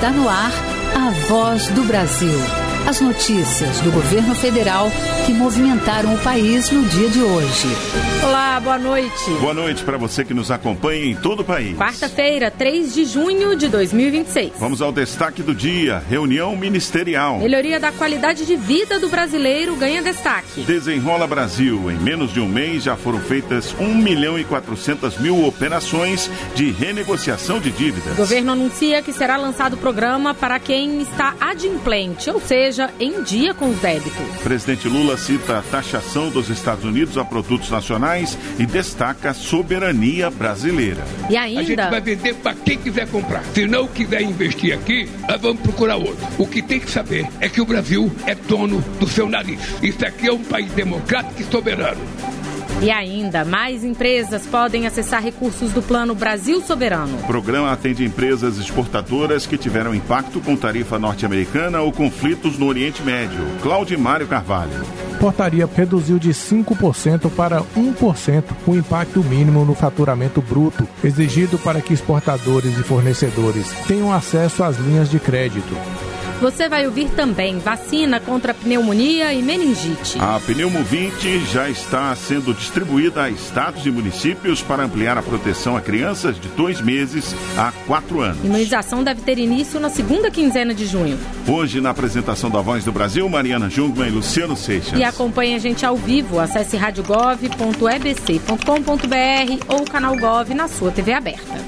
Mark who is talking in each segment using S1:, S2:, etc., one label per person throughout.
S1: Está no ar a Voz do Brasil. As notícias do governo federal que movimentaram o país no dia de hoje.
S2: Olá, boa noite.
S3: Boa noite para você que nos acompanha em todo o país.
S2: Quarta-feira, 3 de junho de 2026.
S3: Vamos ao destaque do dia. Reunião ministerial.
S2: Melhoria da qualidade de vida do brasileiro ganha destaque.
S3: Desenrola Brasil. Em menos de um mês já foram feitas 1.400.000 operações de renegociação de dívidas.
S2: O governo anuncia que será lançado o programa para quem está adimplente, ou seja, em dia com os débitos.
S3: Presidente Lula cita a taxação dos Estados Unidos a produtos nacionais e destaca a soberania brasileira.
S2: E ainda...
S4: A gente vai vender para quem quiser comprar. Se não quiser investir aqui, nós vamos procurar outro. O que tem que saber é que o Brasil é dono do seu nariz. Isso aqui é um país democrático e soberano.
S2: E ainda, mais empresas podem acessar recursos do Plano Brasil Soberano.
S3: O programa atende empresas exportadoras que tiveram impacto com tarifa norte-americana ou conflitos no Oriente Médio. Claudimário Carvalho.
S5: Portaria reduziu de 5% para 1% o impacto mínimo no faturamento bruto, exigido para que exportadores e fornecedores tenham acesso às linhas de crédito.
S2: Você vai ouvir também vacina contra pneumonia e meningite.
S3: A Pneumovinte já está sendo distribuída a estados e municípios para ampliar a proteção a crianças de 2 meses a 4 anos.
S2: A imunização deve ter início na segunda quinzena de junho.
S3: Hoje, na apresentação da Voz do Brasil, Mariana Jungmann e Luciano Seixas.
S2: E acompanhe a gente ao vivo. Acesse radiogov.ebc.com.br ou o canal Gov na sua TV aberta.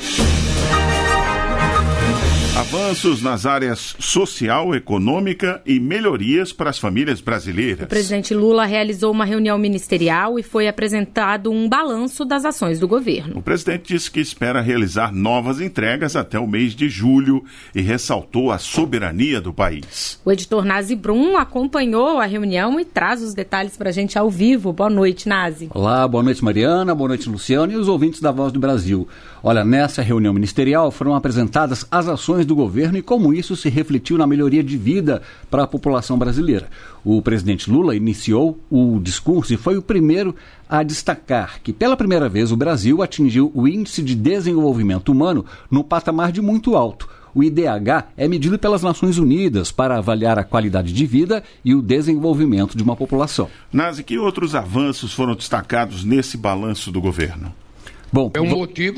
S3: Avanços nas áreas social, econômica e melhorias para as famílias brasileiras.
S2: O presidente Lula realizou uma reunião ministerial e foi apresentado um balanço das ações do governo.
S3: O presidente disse que espera realizar novas entregas até o mês de julho e ressaltou a soberania do país.
S2: O editor Nazi Brum acompanhou a reunião e traz os detalhes para a gente ao vivo. Boa noite, Nazi.
S6: Olá, boa noite, Mariana, boa noite, Luciano e os ouvintes da Voz do Brasil. Olha, nessa reunião ministerial foram apresentadas as ações do governo e como isso se refletiu na melhoria de vida para a população brasileira. O presidente Lula iniciou o discurso e foi o primeiro a destacar que, pela primeira vez, o Brasil atingiu o Índice de Desenvolvimento Humano no patamar de muito alto. O IDH é medido pelas Nações Unidas para avaliar a qualidade de vida e o desenvolvimento de uma população.
S3: Nazi, que outros avanços foram destacados nesse balanço do governo?
S4: Bom, é um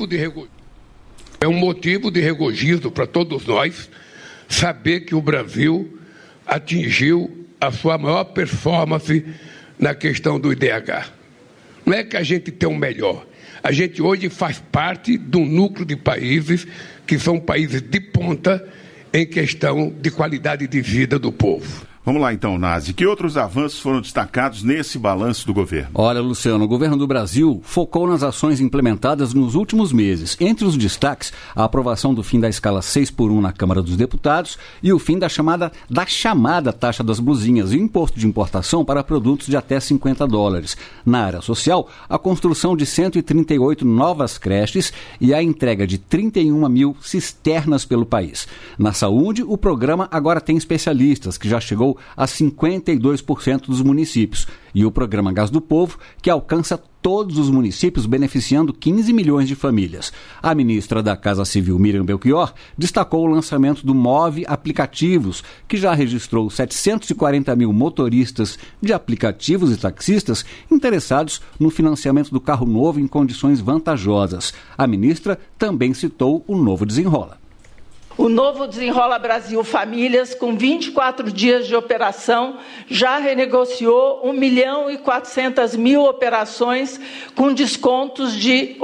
S4: motivo de regozijo para todos nós saber que o Brasil atingiu a sua maior performance na questão do IDH. Não é que a gente tem o melhor. A gente hoje faz parte de um núcleo de países que são países de ponta em questão de qualidade de vida do povo.
S3: Vamos lá então, Nazi. Que outros avanços foram destacados nesse balanço do governo?
S6: Olha, Luciano, o governo do Brasil focou nas ações implementadas nos últimos meses. Entre os destaques, a aprovação do fim da escala 6x1 na Câmara dos Deputados e o fim da chamada taxa das blusinhas e o imposto de importação para produtos de até $50. Na área social, a construção de 138 novas creches e a entrega de 31.000 cisternas pelo país. Na saúde, o programa agora tem especialistas, que já chegou a 52% dos municípios. E o programa Gás do Povo, que alcança todos os municípios, beneficiando 15 milhões de famílias. A ministra da Casa Civil, Miriam Belchior, destacou o lançamento do Move Aplicativos, que já registrou 740 mil motoristas de aplicativos e taxistas interessados no financiamento do carro novo em condições vantajosas. A ministra também citou o Novo Desenrola.
S7: O novo Desenrola Brasil Famílias, com 24 dias de operação, já renegociou 1.400.000 operações com descontos de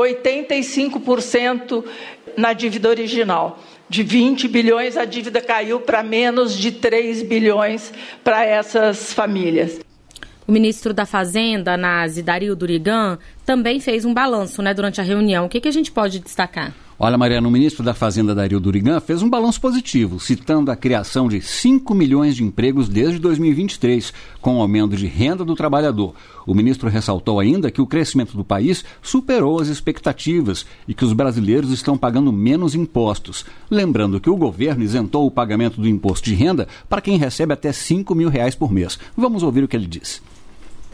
S7: 85% na dívida original. De 20 bilhões, a dívida caiu para menos de 3 bilhões para essas famílias.
S2: O ministro da Fazenda, Nazi, Dario Durigan, também fez um balanço, durante a reunião. O que a gente pode destacar?
S6: Olha, Mariana, o ministro da Fazenda, Dario Durigan, fez um balanço positivo, citando a criação de 5 milhões de empregos desde 2023, com o aumento de renda do trabalhador. O ministro ressaltou ainda que o crescimento do país superou as expectativas e que os brasileiros estão pagando menos impostos. Lembrando que o governo isentou o pagamento do imposto de renda para quem recebe até R$5.000 por mês. Vamos ouvir o que ele disse.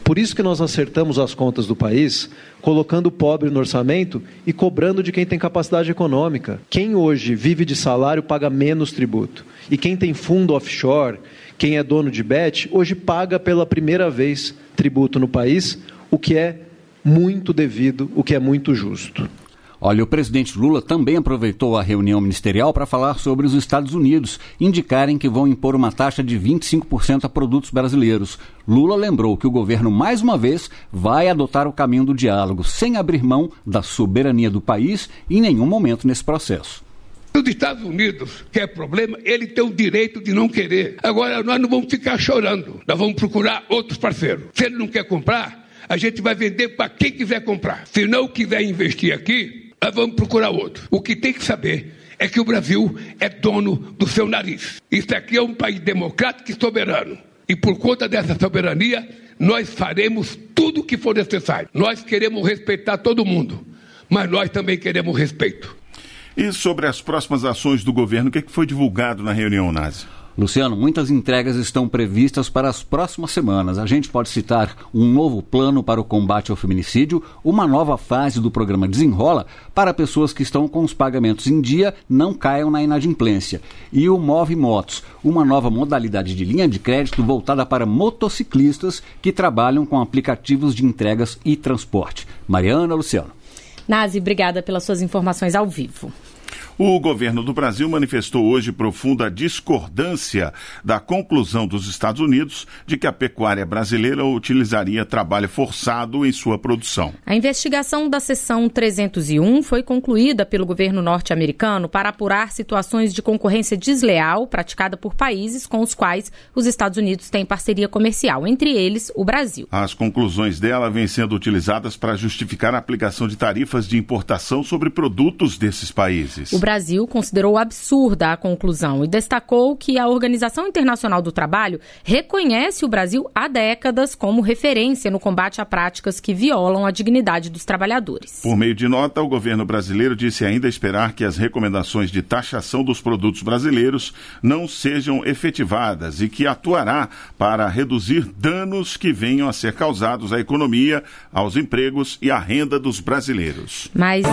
S8: Por isso que nós acertamos as contas do país, colocando o pobre no orçamento e cobrando de quem tem capacidade econômica. Quem hoje vive de salário paga menos tributo. E quem tem fundo offshore, quem é dono de bet, hoje paga pela primeira vez tributo no país, o que é muito devido, o que é muito justo.
S6: Olha, o presidente Lula também aproveitou a reunião ministerial para falar sobre os Estados Unidos, indicarem que vão impor uma taxa de 25% a produtos brasileiros. Lula lembrou que o governo, mais uma vez, vai adotar o caminho do diálogo, sem abrir mão da soberania do país em nenhum momento nesse processo.
S4: Os Estados Unidos, que é problema, ele tem o direito de não querer. Agora, nós não vamos ficar chorando, nós vamos procurar outros parceiros. Se ele não quer comprar, a gente vai vender para quem quiser comprar. Se não quiser investir aqui, nós vamos procurar outro. O que tem que saber é que o Brasil é dono do seu nariz. Isso aqui é um país democrático e soberano. E por conta dessa soberania, nós faremos tudo o que for necessário. Nós queremos respeitar todo mundo, mas nós também queremos respeito.
S3: E sobre as próximas ações do governo, o que foi divulgado na reunião, Nazi?
S6: Luciano, muitas entregas estão previstas para as próximas semanas. A gente pode citar um novo plano para o combate ao feminicídio, uma nova fase do programa Desenrola para pessoas que estão com os pagamentos em dia não caiam na inadimplência. E o Move Motos, uma nova modalidade de linha de crédito voltada para motociclistas que trabalham com aplicativos de entregas e transporte. Mariana, Luciano.
S2: Nazi, obrigada pelas suas informações ao vivo.
S3: O governo do Brasil manifestou hoje profunda discordância da conclusão dos Estados Unidos de que a pecuária brasileira utilizaria trabalho forçado em sua produção.
S2: A investigação da seção 301 foi concluída pelo governo norte-americano para apurar situações de concorrência desleal praticada por países com os quais os Estados Unidos têm parceria comercial, entre eles o Brasil.
S3: As conclusões dela vêm sendo utilizadas para justificar a aplicação de tarifas de importação sobre produtos desses países.
S2: O Brasil considerou absurda a conclusão e destacou que a Organização Internacional do Trabalho reconhece o Brasil há décadas como referência no combate a práticas que violam a dignidade dos trabalhadores.
S3: Por meio de nota, o governo brasileiro disse ainda esperar que as recomendações de taxação dos produtos brasileiros não sejam efetivadas e que atuará para reduzir danos que venham a ser causados à economia, aos empregos e à renda dos brasileiros.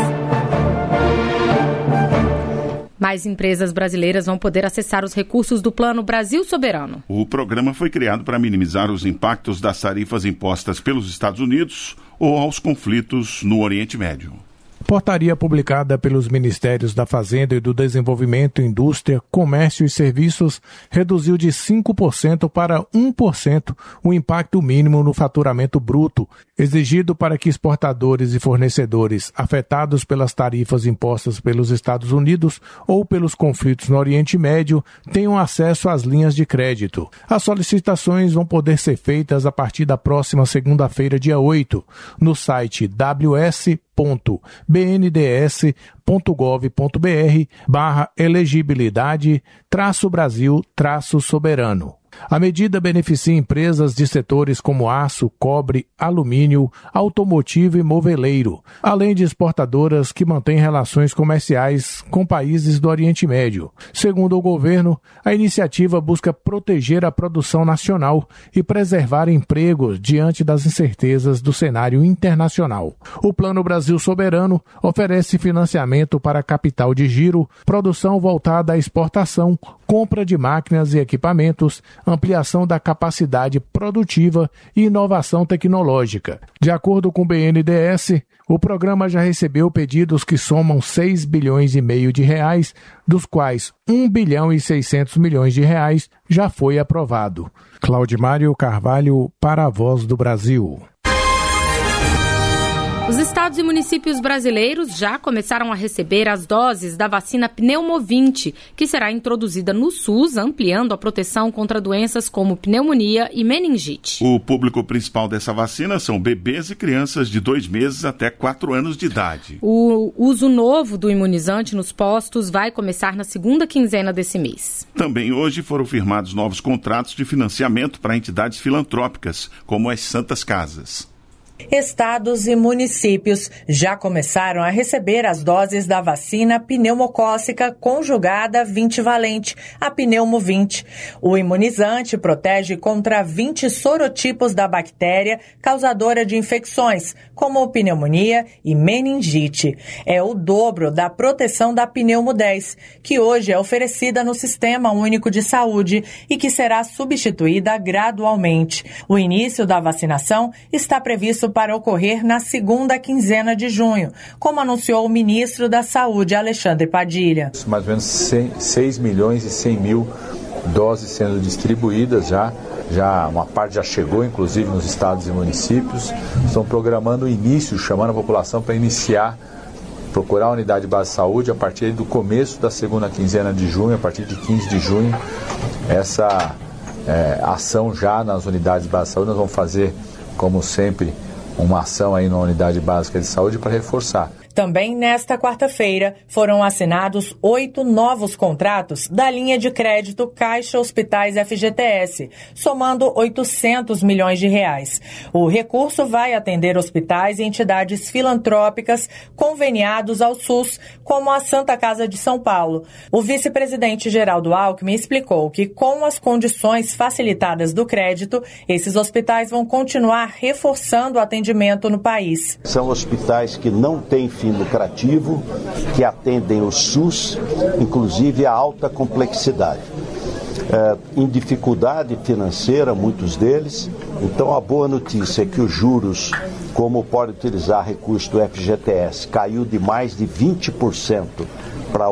S2: Mais empresas brasileiras vão poder acessar os recursos do Plano Brasil Soberano.
S3: O programa foi criado para minimizar os impactos das tarifas impostas pelos Estados Unidos ou aos conflitos no Oriente Médio.
S5: Portaria publicada pelos Ministérios da Fazenda e do Desenvolvimento, Indústria, Comércio e Serviços reduziu de 5% para 1% o impacto mínimo no faturamento bruto, exigido para que exportadores e fornecedores afetados pelas tarifas impostas pelos Estados Unidos ou pelos conflitos no Oriente Médio tenham acesso às linhas de crédito. As solicitações vão poder ser feitas a partir da próxima segunda-feira, dia 8, no site ws.bnds.gov.br/elegibilidade-Brasil-soberano. A medida beneficia empresas de setores como aço, cobre, alumínio, automotivo e moveleiro, além de exportadoras que mantêm relações comerciais com países do Oriente Médio. Segundo o governo, a iniciativa busca proteger a produção nacional e preservar empregos diante das incertezas do cenário internacional. O Plano Brasil Soberano oferece financiamento para capital de giro, produção voltada à exportação, compra de máquinas e equipamentos, ampliação da capacidade produtiva e inovação tecnológica. De acordo com o BNDES, o programa já recebeu pedidos que somam 6,5 bilhões de reais, dos quais 1,6 bilhão de reais já foi aprovado. Claudimário Carvalho, para a Voz do Brasil.
S2: Os estados e municípios brasileiros já começaram a receber as doses da vacina Pneumovinte, que será introduzida no SUS, ampliando a proteção contra doenças como pneumonia e meningite.
S3: O público principal dessa vacina são bebês e crianças de 2 meses até 4 anos de idade.
S2: O uso novo do imunizante nos postos vai começar na segunda quinzena desse mês.
S3: Também hoje foram firmados novos contratos de financiamento para entidades filantrópicas, como as Santas Casas.
S9: Estados e municípios já começaram a receber as doses da vacina pneumocócica conjugada 20-valente, a Pneumo 20. O imunizante protege contra 20 sorotipos da bactéria causadora de infecções, como pneumonia e meningite. É o dobro da proteção da Pneumo 10, que hoje é oferecida no Sistema Único de Saúde e que será substituída gradualmente. O início da vacinação está previsto para ocorrer na segunda quinzena de junho, como anunciou o ministro da Saúde, Alexandre Padilha.
S10: Mais ou menos 6 milhões e 100 mil doses sendo distribuídas já uma parte já chegou, inclusive, nos estados e municípios. Estão programando o início, chamando a população para procurar a unidade de base de saúde a partir do começo da segunda quinzena de junho, a partir de 15 de junho. Essa ação já nas unidades de base de saúde, nós vamos fazer, como sempre, uma ação aí na unidade básica de saúde para reforçar.
S9: Também nesta quarta-feira foram assinados 8 novos contratos da linha de crédito Caixa Hospitais FGTS, somando 800 milhões de reais. O recurso vai atender hospitais e entidades filantrópicas conveniados ao SUS, como a Santa Casa de São Paulo. O vice-presidente Geraldo Alckmin explicou que, com as condições facilitadas do crédito, esses hospitais vão continuar reforçando o atendimento no país.
S11: São hospitais que não têm fim lucrativo, que atendem o SUS, inclusive a alta complexidade. Em dificuldade financeira, muitos deles. Então, a boa notícia é que os juros, como pode utilizar recurso do FGTS, caiu de mais de 20% para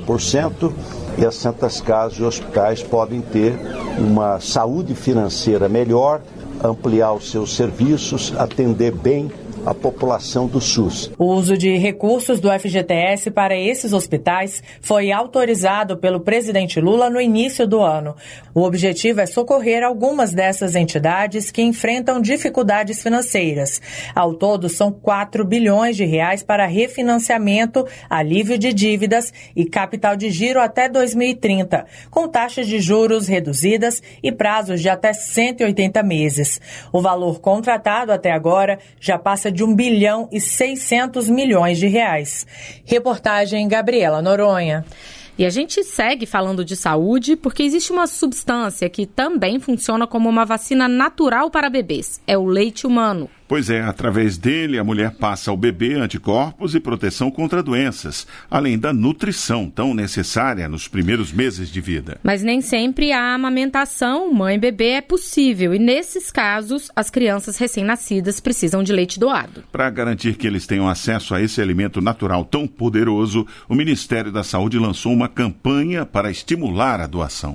S11: 11%, e as santas casas e hospitais podem ter uma saúde financeira melhor, ampliar os seus serviços, atender bem a população do SUS.
S9: O uso de recursos do FGTS para esses hospitais foi autorizado pelo presidente Lula no início do ano. O objetivo é socorrer algumas dessas entidades que enfrentam dificuldades financeiras. Ao todo, são 4 bilhões de reais para refinanciamento, alívio de dívidas e capital de giro até 2030, com taxas de juros reduzidas e prazos de até 180 meses. O valor contratado até agora já passa de 1 bilhão e 600 milhões de reais. Reportagem Gabriela Noronha.
S2: E a gente segue falando de saúde porque existe uma substância que também funciona como uma vacina natural para bebês. É o leite humano.
S3: Pois é, através dele a mulher passa ao bebê anticorpos e proteção contra doenças, além da nutrição tão necessária nos primeiros meses de vida.
S2: Mas nem sempre a amamentação mãe-bebê é possível e nesses casos as crianças recém-nascidas precisam de leite doado.
S3: Para garantir que eles tenham acesso a esse alimento natural tão poderoso, o Ministério da Saúde lançou uma campanha para estimular a doação.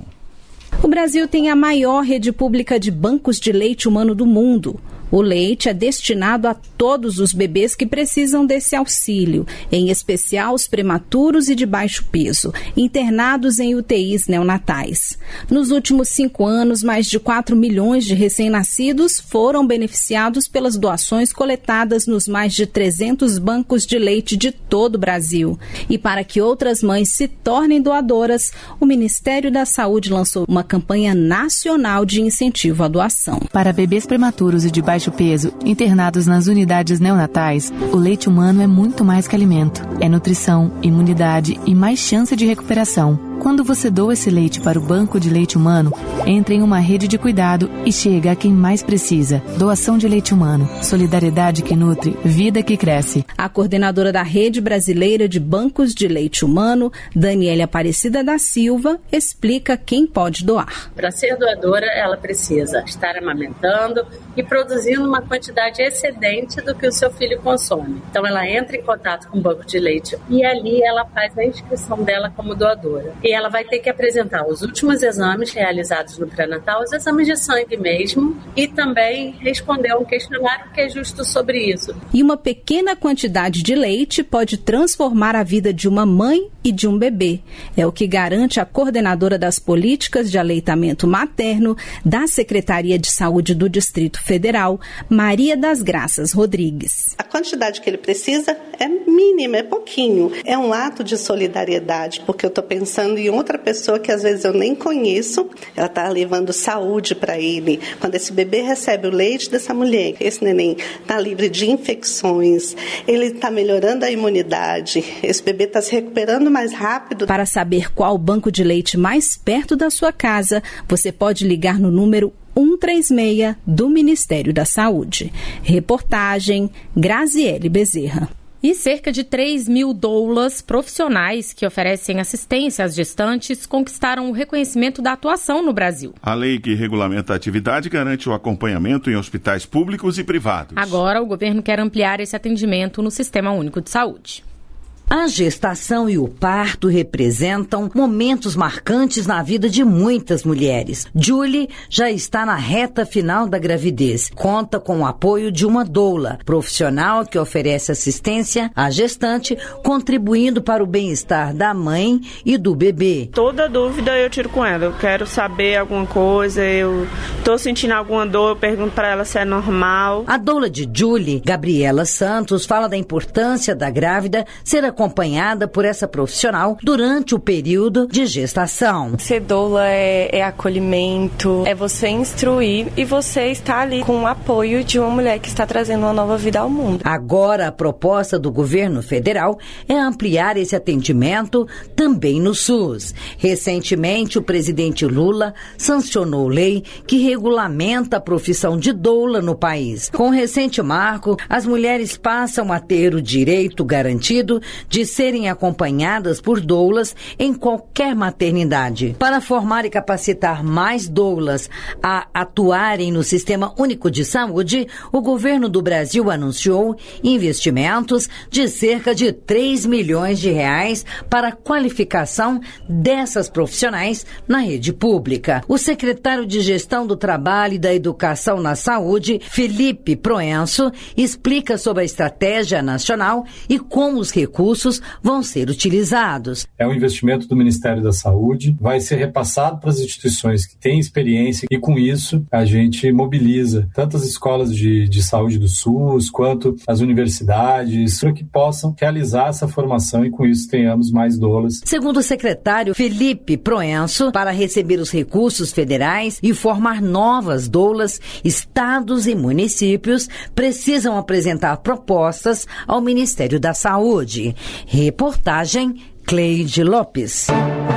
S12: O Brasil tem a maior rede pública de bancos de leite humano do mundo. O leite é destinado a todos os bebês que precisam desse auxílio, em especial os prematuros e de baixo peso, internados em UTIs neonatais. Nos últimos 5 anos, mais de 4 milhões de recém-nascidos foram beneficiados pelas doações coletadas nos mais de 300 bancos de leite de todo o Brasil. E para que outras mães se tornem doadoras, o Ministério da Saúde lançou uma campanha nacional de incentivo à doação.
S13: Para bebês prematuros e de baixo peso, internados nas unidades neonatais, o leite humano é muito mais que alimento. É nutrição, imunidade e mais chance de recuperação. Quando você doa esse leite para o banco de leite humano, entra em uma rede de cuidado e chega a quem mais precisa. Doação de leite humano. Solidariedade que nutre, vida que cresce.
S12: A coordenadora da Rede Brasileira de Bancos de Leite Humano, Daniela Aparecida da Silva, explica quem pode doar.
S14: Para ser doadora, ela precisa estar amamentando e produzindo uma quantidade excedente do que o seu filho consome. Então ela entra em contato com o banco de leite e ali ela faz a inscrição dela como doadora. E ela vai ter que apresentar os últimos exames realizados no pré-natal, os exames de sangue mesmo, e também responder a um questionário que é justo sobre isso.
S12: E uma pequena quantidade de leite pode transformar a vida de uma mãe e de um bebê. É o que garante a coordenadora das políticas de aleitamento materno da Secretaria de Saúde do Distrito Federal, Maria das Graças Rodrigues.
S15: A quantidade que ele precisa é mínima, é pouquinho. É um ato de solidariedade, porque eu estou pensando em outra pessoa que às vezes eu nem conheço, ela está levando saúde para ele. Quando esse bebê recebe o leite dessa mulher, esse neném está livre de infecções, ele está melhorando a imunidade, esse bebê está se recuperando mais rápido.
S12: Para saber qual banco de leite mais perto da sua casa, você pode ligar no número 136 do Ministério da Saúde. Reportagem Graziele Bezerra.
S2: E cerca de 3 mil doulas profissionais que oferecem assistência às gestantes conquistaram o reconhecimento da atuação no Brasil.
S3: A lei que regulamenta a atividade garante o acompanhamento em hospitais públicos e privados.
S2: Agora, o governo quer ampliar esse atendimento no Sistema Único de Saúde.
S16: A gestação e o parto representam momentos marcantes na vida de muitas mulheres. Julie já está na reta final da gravidez. Conta com o apoio de uma doula, profissional que oferece assistência à gestante, contribuindo para o bem-estar da mãe e do bebê.
S17: Toda dúvida eu tiro com ela. Eu quero saber alguma coisa, eu estou sentindo alguma dor, eu pergunto para ela se é normal.
S16: A doula de Julie, Gabriela Santos, fala da importância da grávida ser acompanhada por essa profissional durante o período de gestação.
S18: Ser doula é acolhimento, é você instruir e você estar ali com o apoio de uma mulher que está trazendo uma nova vida ao mundo.
S16: Agora, a proposta do governo federal é ampliar esse atendimento também no SUS. Recentemente, o presidente Lula sancionou lei que regulamenta a profissão de doula no país. Com o recente marco, as mulheres passam a ter o direito garantido de serem acompanhadas por doulas em qualquer maternidade. Para formar e capacitar mais doulas a atuarem no Sistema Único de Saúde, o governo do Brasil anunciou investimentos de cerca de 3 milhões de reais para a qualificação dessas profissionais na rede pública. O secretário de Gestão do Trabalho e da Educação na Saúde, Felipe Proenço, explica sobre a estratégia nacional e como os recursos vão ser utilizados.
S19: É um investimento do Ministério da Saúde, vai ser repassado para as instituições que têm experiência e com isso a gente mobiliza tanto as escolas de saúde do SUS quanto as universidades para que possam realizar essa formação e com isso tenhamos mais doulas.
S16: Segundo o secretário Felipe Proenço, para receber os recursos federais e formar novas doulas, estados e municípios precisam apresentar propostas ao Ministério da Saúde. Reportagem Cleide Lopes.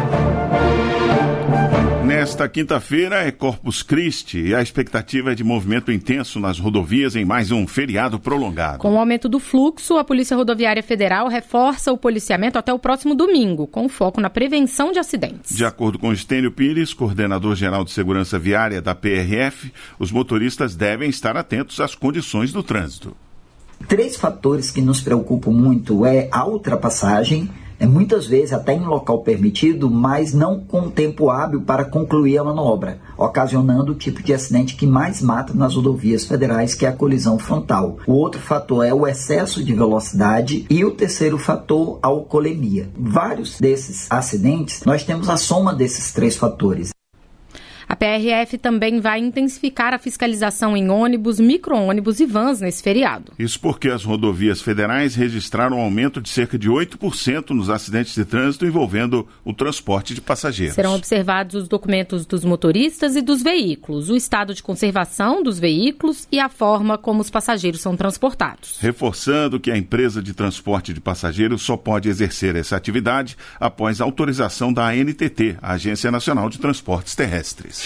S3: Nesta quinta-feira é Corpus Christi e a expectativa é de movimento intenso nas rodovias em mais um feriado prolongado.
S2: Com o aumento do fluxo, a Polícia Rodoviária Federal reforça o policiamento até o próximo domingo, com foco na prevenção de acidentes.
S3: De acordo com Estênio Pires, coordenador-geral de Segurança Viária da PRF, os motoristas devem estar atentos às condições do trânsito.
S20: 3 fatores que nos preocupam muito é a ultrapassagem, muitas vezes até em local permitido, mas não com tempo hábil para concluir a manobra, ocasionando o tipo de acidente que mais mata nas rodovias federais, que é a colisão frontal. O outro fator é o excesso de velocidade e o terceiro fator, a alcoolemia. Vários desses acidentes, nós temos a soma desses 3 fatores.
S2: A PRF também vai intensificar a fiscalização em ônibus, micro-ônibus e vans nesse feriado.
S3: Isso porque as rodovias federais registraram um aumento de cerca de 8% nos acidentes de trânsito envolvendo o transporte de passageiros.
S2: Serão observados os documentos dos motoristas e dos veículos, o estado de conservação dos veículos e a forma como os passageiros são transportados.
S3: Reforçando que a empresa de transporte de passageiros só pode exercer essa atividade após autorização da ANTT, a Agência Nacional de Transportes Terrestres.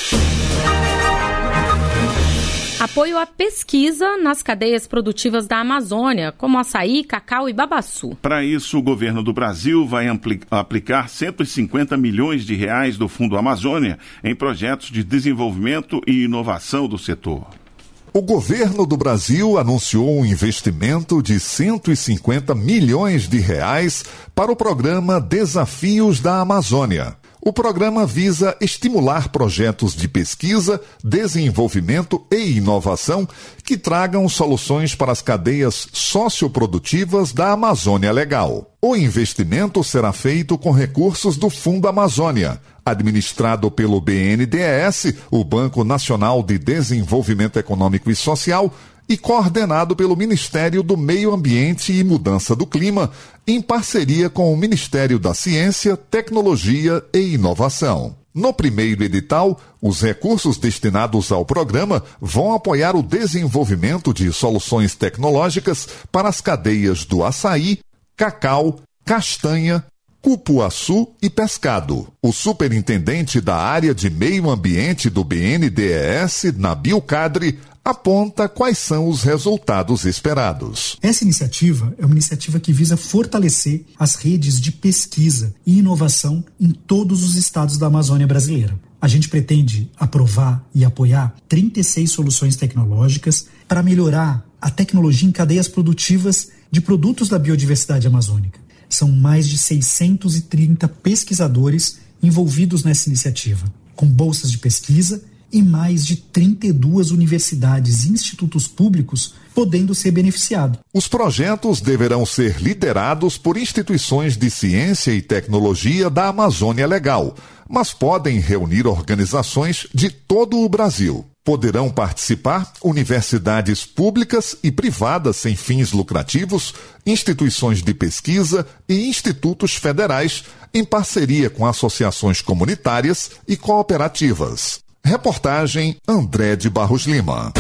S2: Apoio à pesquisa nas cadeias produtivas da Amazônia, como açaí, cacau e babaçu.
S3: Para isso, o governo do Brasil vai aplicar 150 milhões de reais do Fundo Amazônia em projetos de desenvolvimento e inovação do setor.
S21: O governo do Brasil anunciou um investimento de 150 milhões de reais para o programa Desafios da Amazônia. O programa visa estimular projetos de pesquisa, desenvolvimento e inovação que tragam soluções para as cadeias socioprodutivas da Amazônia Legal. O investimento será feito com recursos do Fundo Amazônia, administrado pelo BNDES, o Banco Nacional de Desenvolvimento Econômico e Social, e coordenado pelo Ministério do Meio Ambiente e Mudança do Clima, em parceria com o Ministério da Ciência, Tecnologia e Inovação. No primeiro edital, os recursos destinados ao programa vão apoiar o desenvolvimento de soluções tecnológicas para as cadeias do açaí, cacau, castanha, cupuaçu e pescado. O superintendente da área de meio ambiente do BNDES, Nabil Kadri, aponta quais são os resultados esperados.
S1: Essa iniciativa é uma iniciativa que visa fortalecer as redes de pesquisa e inovação em todos os estados da Amazônia brasileira. A gente pretende aprovar e apoiar 36 soluções tecnológicas para melhorar a tecnologia em cadeias produtivas de produtos da biodiversidade amazônica. São mais de 630 pesquisadores envolvidos nessa iniciativa, com bolsas de pesquisa e mais de 32 universidades e institutos públicos podendo ser beneficiados.
S21: Os projetos deverão ser liderados por instituições de ciência e tecnologia da Amazônia Legal, mas podem reunir organizações de todo o Brasil. Poderão participar universidades públicas e privadas sem fins lucrativos, instituições de pesquisa e institutos federais, em parceria com associações comunitárias e cooperativas. Reportagem André de Barros Lima.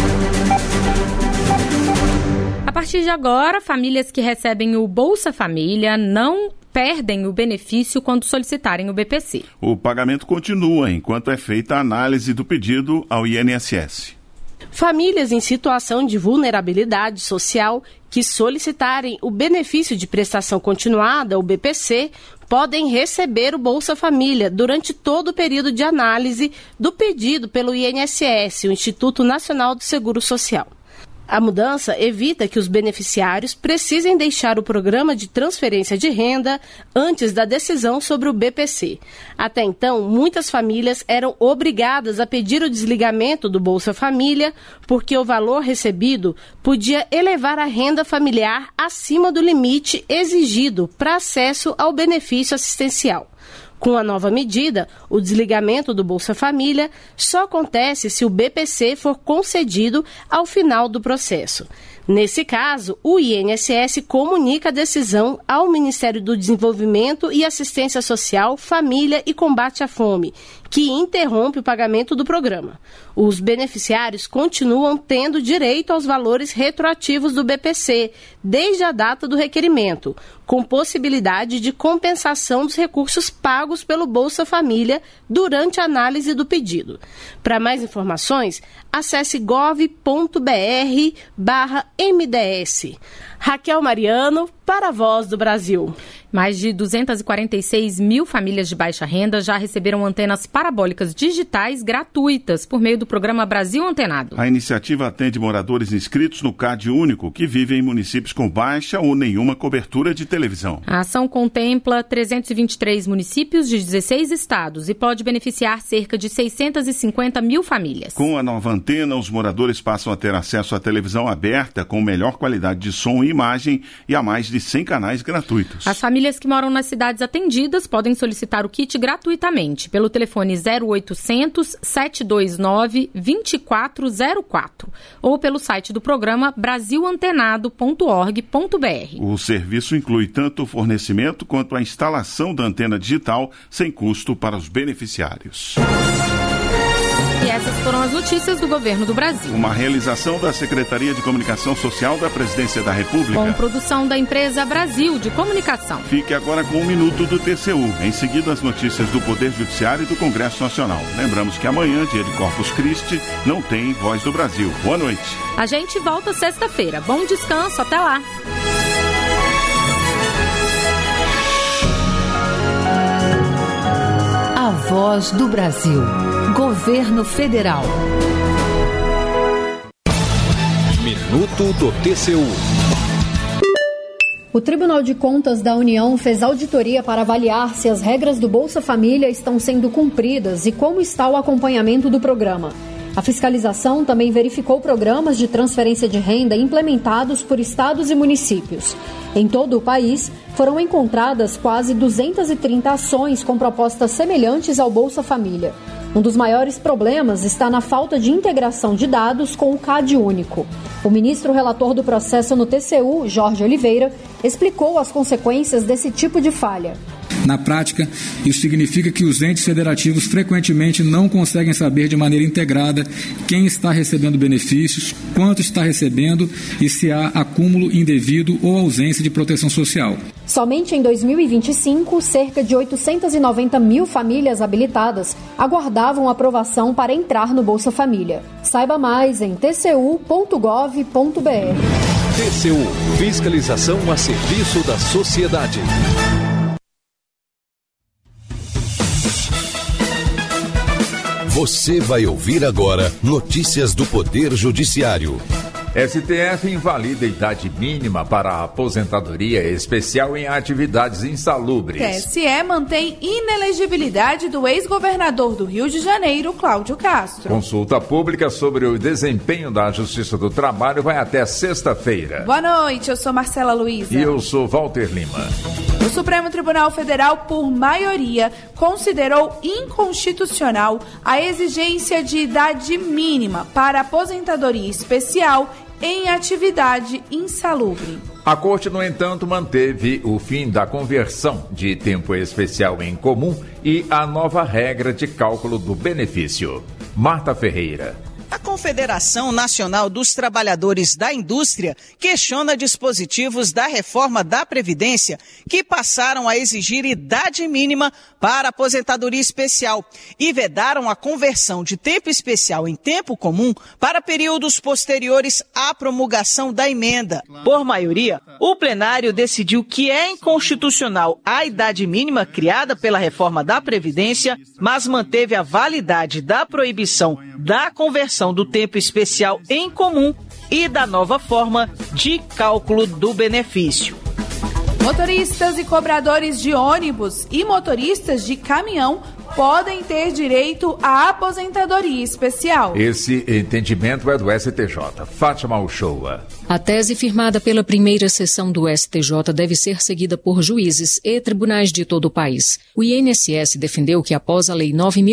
S2: A partir de agora, famílias que recebem o Bolsa Família não perdem o benefício quando solicitarem o BPC.
S3: O pagamento continua enquanto é feita a análise do pedido ao INSS.
S22: Famílias em situação de vulnerabilidade social que solicitarem o benefício de prestação continuada, o BPC, podem receber o Bolsa Família durante todo o período de análise do pedido pelo INSS, o Instituto Nacional do Seguro Social. A mudança evita que os beneficiários precisem deixar o programa de transferência de renda antes da decisão sobre o BPC. Até então, muitas famílias eram obrigadas a pedir o desligamento do Bolsa Família porque o valor recebido podia elevar a renda familiar acima do limite exigido para acesso ao benefício assistencial. Com a nova medida, o desligamento do Bolsa Família só acontece se o BPC for concedido ao final do processo. Nesse caso, o INSS comunica a decisão ao Ministério do Desenvolvimento e Assistência Social, Família e Combate à Fome, que interrompe o pagamento do programa. Os beneficiários continuam tendo direito aos valores retroativos do BPC, desde a data do requerimento, com possibilidade de compensação dos recursos pagos pelo Bolsa Família durante a análise do pedido. Para mais informações, acesse gov.br/MDS. Raquel Mariano, para a Voz do Brasil.
S2: Mais de 246 mil famílias de baixa renda já receberam antenas parabólicas digitais gratuitas por meio do programa Brasil Antenado.
S3: A iniciativa atende moradores inscritos no CAD Único que vivem em municípios com baixa ou nenhuma cobertura de televisão.
S2: A ação contempla 323 municípios de 16 estados e pode beneficiar cerca de 650 mil famílias.
S3: Com a nova antena, os moradores passam a ter acesso à televisão aberta com melhor qualidade de som e imagem e a mais de 100 canais gratuitos.
S2: As famílias que moram nas cidades atendidas podem solicitar o kit gratuitamente pelo telefone 0800 729 2404 ou pelo site do programa brasilantenado.org.br.
S3: O serviço inclui tanto o fornecimento quanto a instalação da antena digital sem custo para os beneficiários.
S2: E essas foram as notícias do Governo do Brasil.
S3: Uma realização da Secretaria de Comunicação Social da Presidência da República.
S2: Com produção da empresa Brasil de Comunicação.
S3: Fique agora com 1 minuto do TCU. Em seguida, as notícias do Poder Judiciário e do Congresso Nacional. Lembramos que amanhã, dia de Corpus Christi, não tem Voz do Brasil. Boa noite.
S2: A gente volta sexta-feira. Bom descanso. Até lá.
S23: A Voz do Brasil. Governo Federal.
S24: Minuto do TCU.
S4: O Tribunal de Contas da União fez auditoria para avaliar se as regras do Bolsa Família estão sendo cumpridas e como está o acompanhamento do programa. A fiscalização também verificou programas de transferência de renda implementados por estados e municípios. Em todo o país, foram encontradas quase 230 ações com propostas semelhantes ao Bolsa Família. Um dos maiores problemas está na falta de integração de dados com o CAD único. O ministro relator do processo no TCU, Jorge Oliveira, explicou as consequências desse tipo de falha.
S7: Na prática, isso significa que os entes federativos frequentemente não conseguem saber de maneira integrada quem está recebendo benefícios, quanto está recebendo e se há acúmulo indevido ou ausência de proteção social.
S4: Somente em 2025, cerca de 890 mil famílias habilitadas aguardavam aprovação para entrar no Bolsa Família. Saiba mais em tcu.gov.br.
S8: TCU, fiscalização a serviço da sociedade. Você vai ouvir agora notícias do Poder Judiciário.
S24: STF invalida a idade mínima para a aposentadoria especial em atividades insalubres.
S25: TSE mantém inelegibilidade do ex-governador do Rio de Janeiro, Cláudio Castro.
S24: Consulta pública sobre o desempenho da Justiça do Trabalho vai até sexta-feira.
S25: Boa noite, eu sou Marcela Luiza.
S24: E eu sou Walter Lima.
S25: O Supremo Tribunal Federal, por maioria, considerou inconstitucional a exigência de idade mínima para aposentadoria especial em atividade insalubre.
S24: A Corte, no entanto, manteve o fim da conversão de tempo especial em comum e a nova regra de cálculo do benefício. Marta Ferreira.
S26: A Confederação Nacional dos Trabalhadores da Indústria questiona dispositivos da reforma da Previdência que passaram a exigir idade mínima para aposentadoria especial e vedaram a conversão de tempo especial em tempo comum para períodos posteriores à promulgação da emenda. Por maioria, o plenário decidiu que é inconstitucional a idade mínima criada pela reforma da Previdência, mas manteve a validade da proibição da conversão do tempo especial em comum e da nova forma de cálculo do benefício.
S25: Motoristas e cobradores de ônibus e motoristas de caminhão podem ter direito à aposentadoria especial.
S24: Esse entendimento é do STJ. Fátima Uchoa.
S27: A tese firmada pela primeira sessão do STJ deve ser seguida por juízes e tribunais de todo o país. O INSS defendeu que após a Lei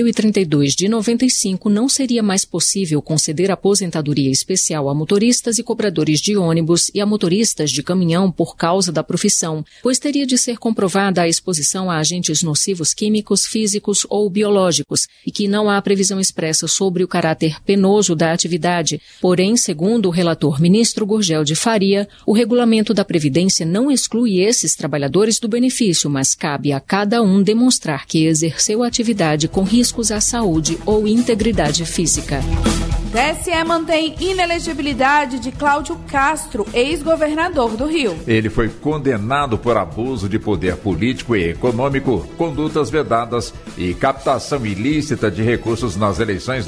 S27: 9.032 de 95 não seria mais possível conceder aposentadoria especial a motoristas e cobradores de ônibus e a motoristas de caminhão por causa da profissão, pois teria de ser comprovada a exposição a agentes nocivos químicos, físicos ou biológicos e que não há previsão expressa sobre o caráter penoso da atividade. Porém, segundo o relator ministro Gurgel de Faria, o regulamento da Previdência não exclui esses trabalhadores do benefício, mas cabe a cada um demonstrar que exerceu a atividade com riscos à saúde ou integridade física.
S25: TSE mantém inelegibilidade de Cláudio Castro, ex-governador do Rio.
S24: Ele foi condenado por abuso de poder político e econômico, condutas vedadas e captação ilícita de recursos nas eleições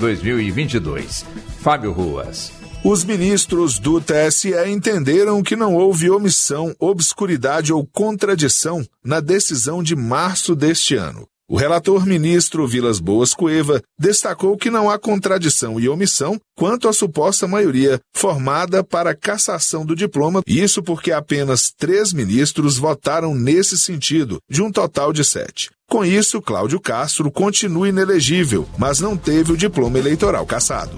S24: 2022. Fábio Ruas.
S28: Os ministros do TSE entenderam que não houve omissão, obscuridade ou contradição na decisão de março deste ano. O relator ministro Vilas Boas Cueva destacou que não há contradição e omissão quanto à suposta maioria formada para cassação do diploma, isso porque apenas 3 ministros votaram nesse sentido, de um total de 7. Com isso, Cláudio Castro continua inelegível, mas não teve o diploma eleitoral cassado.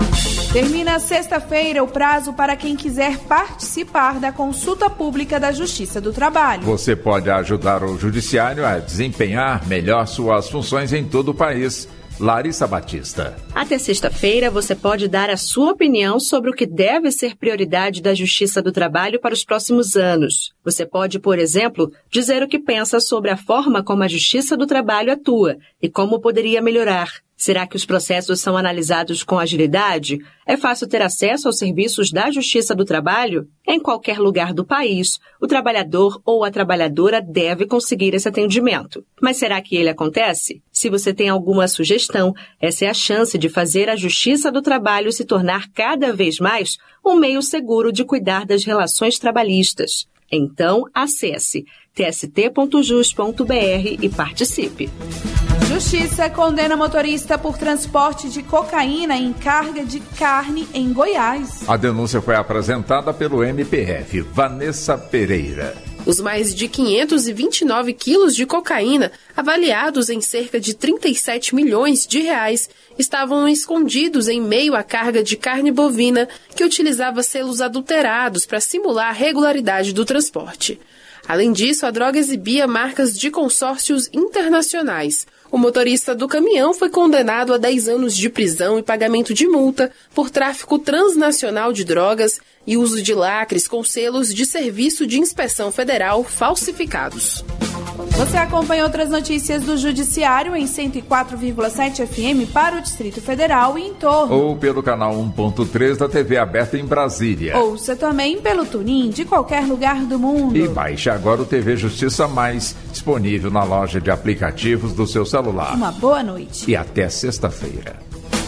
S25: Termina sexta-feira o prazo para quem quiser participar da consulta pública da Justiça do Trabalho.
S24: Você pode ajudar o Judiciário a desempenhar melhor suas funções em todo o país. Larissa Batista.
S29: Até sexta-feira, você pode dar a sua opinião sobre o que deve ser prioridade da Justiça do Trabalho para os próximos anos. Você pode, por exemplo, dizer o que pensa sobre a forma como a Justiça do Trabalho atua e como poderia melhorar. Será que os processos são analisados com agilidade? É fácil ter acesso aos serviços da Justiça do Trabalho? Em qualquer lugar do país, o trabalhador ou a trabalhadora deve conseguir esse atendimento. Mas será que ele acontece? Se você tem alguma sugestão, essa é a chance de fazer a Justiça do Trabalho se tornar cada vez mais um meio seguro de cuidar das relações trabalhistas. Então, acesse tst.jus.br e participe.
S25: Justiça condena motorista por transporte de cocaína em carga de carne em Goiás.
S24: A denúncia foi apresentada pelo MPF, Vanessa Pereira.
S5: Os mais de 529 quilos de cocaína, avaliados em cerca de 37 milhões de reais, estavam escondidos em meio à carga de carne bovina que utilizava selos adulterados para simular a regularidade do transporte. Além disso, a droga exibia marcas de consórcios internacionais. O motorista do caminhão foi condenado a 10 anos de prisão e pagamento de multa por tráfico transnacional de drogas e uso de lacres com selos de Serviço de Inspeção Federal falsificados.
S25: Você acompanha outras notícias do Judiciário em 104,7 FM para o Distrito Federal e em torno.
S24: Ou pelo canal 1.3 da TV aberta em Brasília.
S25: Ouça também pelo TuneIn de qualquer lugar do mundo.
S24: E baixe agora o TV Justiça Mais, disponível na loja de aplicativos do seu celular.
S25: Uma boa noite.
S24: E até sexta-feira.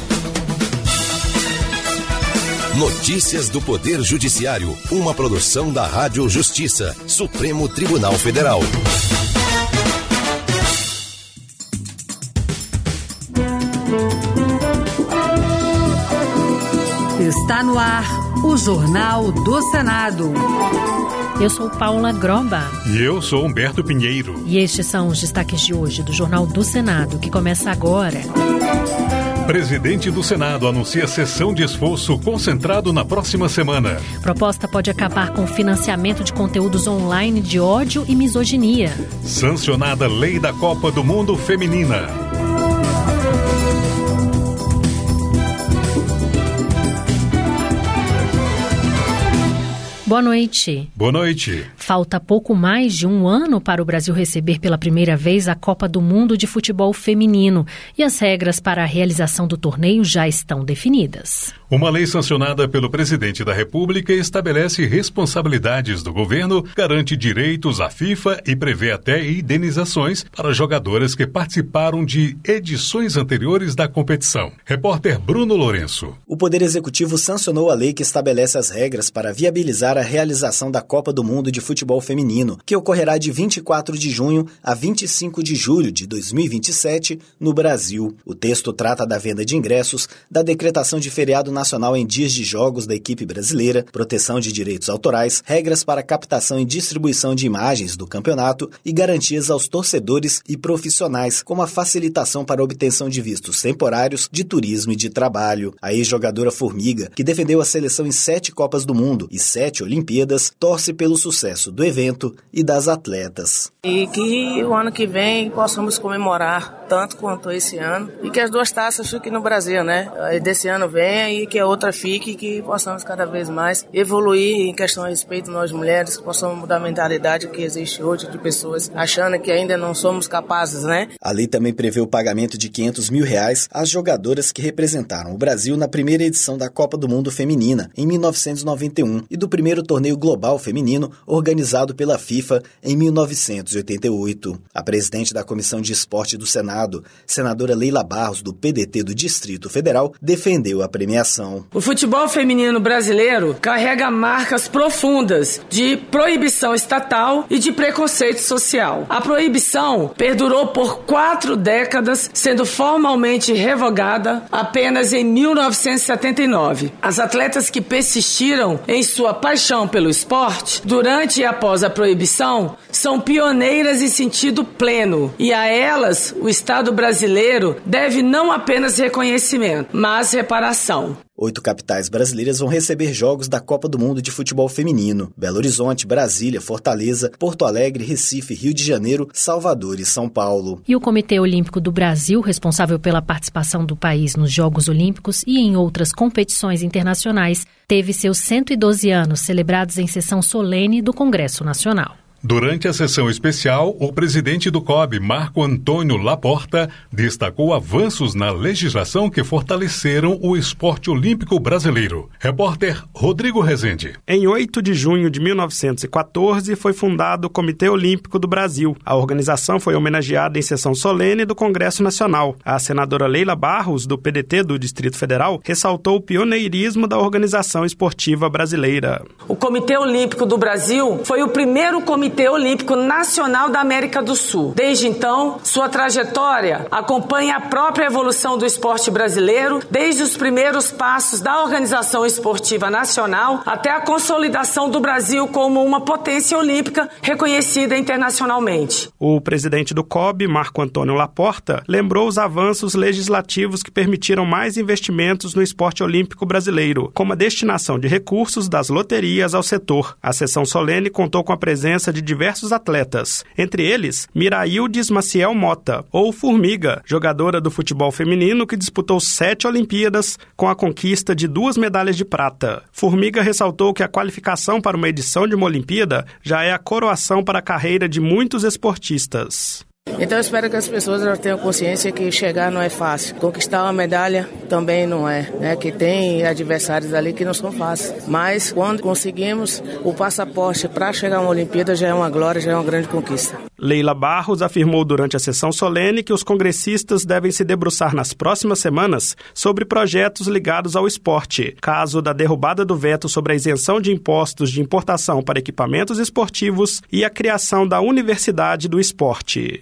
S8: Notícias do Poder Judiciário, uma produção da Rádio Justiça, Supremo Tribunal Federal.
S23: Está no ar o Jornal do Senado.
S2: Eu sou Paula Gromba.
S6: E eu sou Humberto Pinheiro.
S2: E estes são os destaques de hoje do Jornal do Senado, que começa agora.
S6: Presidente do Senado anuncia sessão de esforço concentrado na próxima semana.
S2: Proposta pode acabar com o financiamento de conteúdos online de ódio e misoginia.
S6: Sancionada Lei da Copa do Mundo Feminina.
S2: Boa noite.
S6: Boa noite.
S2: Falta pouco mais de um ano para o Brasil receber pela primeira vez a Copa do Mundo de Futebol Feminino e as regras para a realização do torneio já estão definidas.
S6: Uma lei sancionada pelo presidente da República estabelece responsabilidades do governo, garante direitos à FIFA e prevê até indenizações para jogadoras que participaram de edições anteriores da competição. Repórter Bruno Lourenço.
S9: O Poder Executivo sancionou a lei que estabelece as regras para viabilizar a realização da Copa do Mundo de Futebol Feminino, que ocorrerá de 24 de junho a 25 de julho de 2027 no Brasil. O texto trata da venda de ingressos, da decretação de feriado nacional em dias de jogos da equipe brasileira, proteção de direitos autorais, regras para captação e distribuição de imagens do campeonato e garantias aos torcedores e profissionais, como a facilitação para obtenção de vistos temporários de turismo e de trabalho. A ex-jogadora Formiga, que defendeu a seleção em 7 Copas do Mundo e 7 Olimpíadas, torce pelo sucesso do evento e das atletas.
S10: E que o ano que vem possamos comemorar tanto quanto esse ano e que as duas taças fiquem no Brasil, né? Desse ano venha e que a outra fique e que possamos cada vez mais evoluir em questão a respeito nós mulheres, que possamos mudar a mentalidade que existe hoje de pessoas achando que ainda não somos capazes, né?
S9: A lei também prevê o pagamento de R$500 mil às jogadoras que representaram o Brasil na primeira edição da Copa do Mundo Feminina, em 1991, e do primeiro torneio global feminino organizado pela FIFA em 1988. A presidente da Comissão de Esporte do Senado, senadora Leila Barros, do PDT do Distrito Federal, defendeu a premiação.
S11: O futebol feminino brasileiro carrega marcas profundas de proibição estatal e de preconceito social. A proibição perdurou por 4 décadas, sendo formalmente revogada apenas em 1979. As atletas que persistiram em sua paixão pelo esporte, durante e após a proibição, são pioneiras em sentido pleno, e a elas o Estado brasileiro deve não apenas reconhecimento, mas reparação.
S9: 8 capitais brasileiras vão receber jogos da Copa do Mundo de Futebol Feminino: Belo Horizonte, Brasília, Fortaleza, Porto Alegre, Recife, Rio de Janeiro, Salvador e São Paulo.
S2: E o Comitê Olímpico do Brasil, responsável pela participação do país nos Jogos Olímpicos e em outras competições internacionais, teve seus 112 anos celebrados em sessão solene do Congresso Nacional.
S6: Durante a sessão especial, o presidente do COB, Marco Antônio Laporta, destacou avanços na legislação que fortaleceram o esporte olímpico brasileiro. Repórter Rodrigo Rezende.
S12: Em 8 de junho de 1914, foi fundado o Comitê Olímpico do Brasil. A organização foi homenageada em sessão solene do Congresso Nacional. A senadora Leila Barros, do PDT do Distrito Federal, ressaltou o pioneirismo da organização esportiva brasileira.
S11: O Comitê Olímpico do Brasil foi o primeiro Comitê Olímpico Nacional da América do Sul. Desde então, sua trajetória acompanha a própria evolução do esporte brasileiro, desde os primeiros passos da Organização Esportiva Nacional até a consolidação do Brasil como uma potência olímpica reconhecida internacionalmente.
S12: O presidente do COB, Marco Antônio Laporta, lembrou os avanços legislativos que permitiram mais investimentos no esporte olímpico brasileiro, como a destinação de recursos das loterias ao setor. A sessão solene contou com a presença de diversos atletas, entre eles Miraildes Maciel Mota, ou Formiga, jogadora do futebol feminino que disputou 7 Olimpíadas com a conquista de 2 medalhas de prata. Formiga ressaltou que a qualificação para uma edição de uma Olimpíada já é a coroação para a carreira de muitos esportistas.
S10: Então eu espero que as pessoas tenham consciência que chegar não é fácil. Conquistar uma medalha também não é, né? Que tem adversários ali que não são fáceis. Mas quando conseguimos o passaporte para chegar a uma Olimpíada já é uma glória, já é uma grande conquista.
S12: Leila Barros afirmou durante a sessão solene que os congressistas devem se debruçar nas próximas semanas sobre projetos ligados ao esporte, caso da derrubada do veto sobre a isenção de impostos de importação para equipamentos esportivos e a criação da Universidade do Esporte.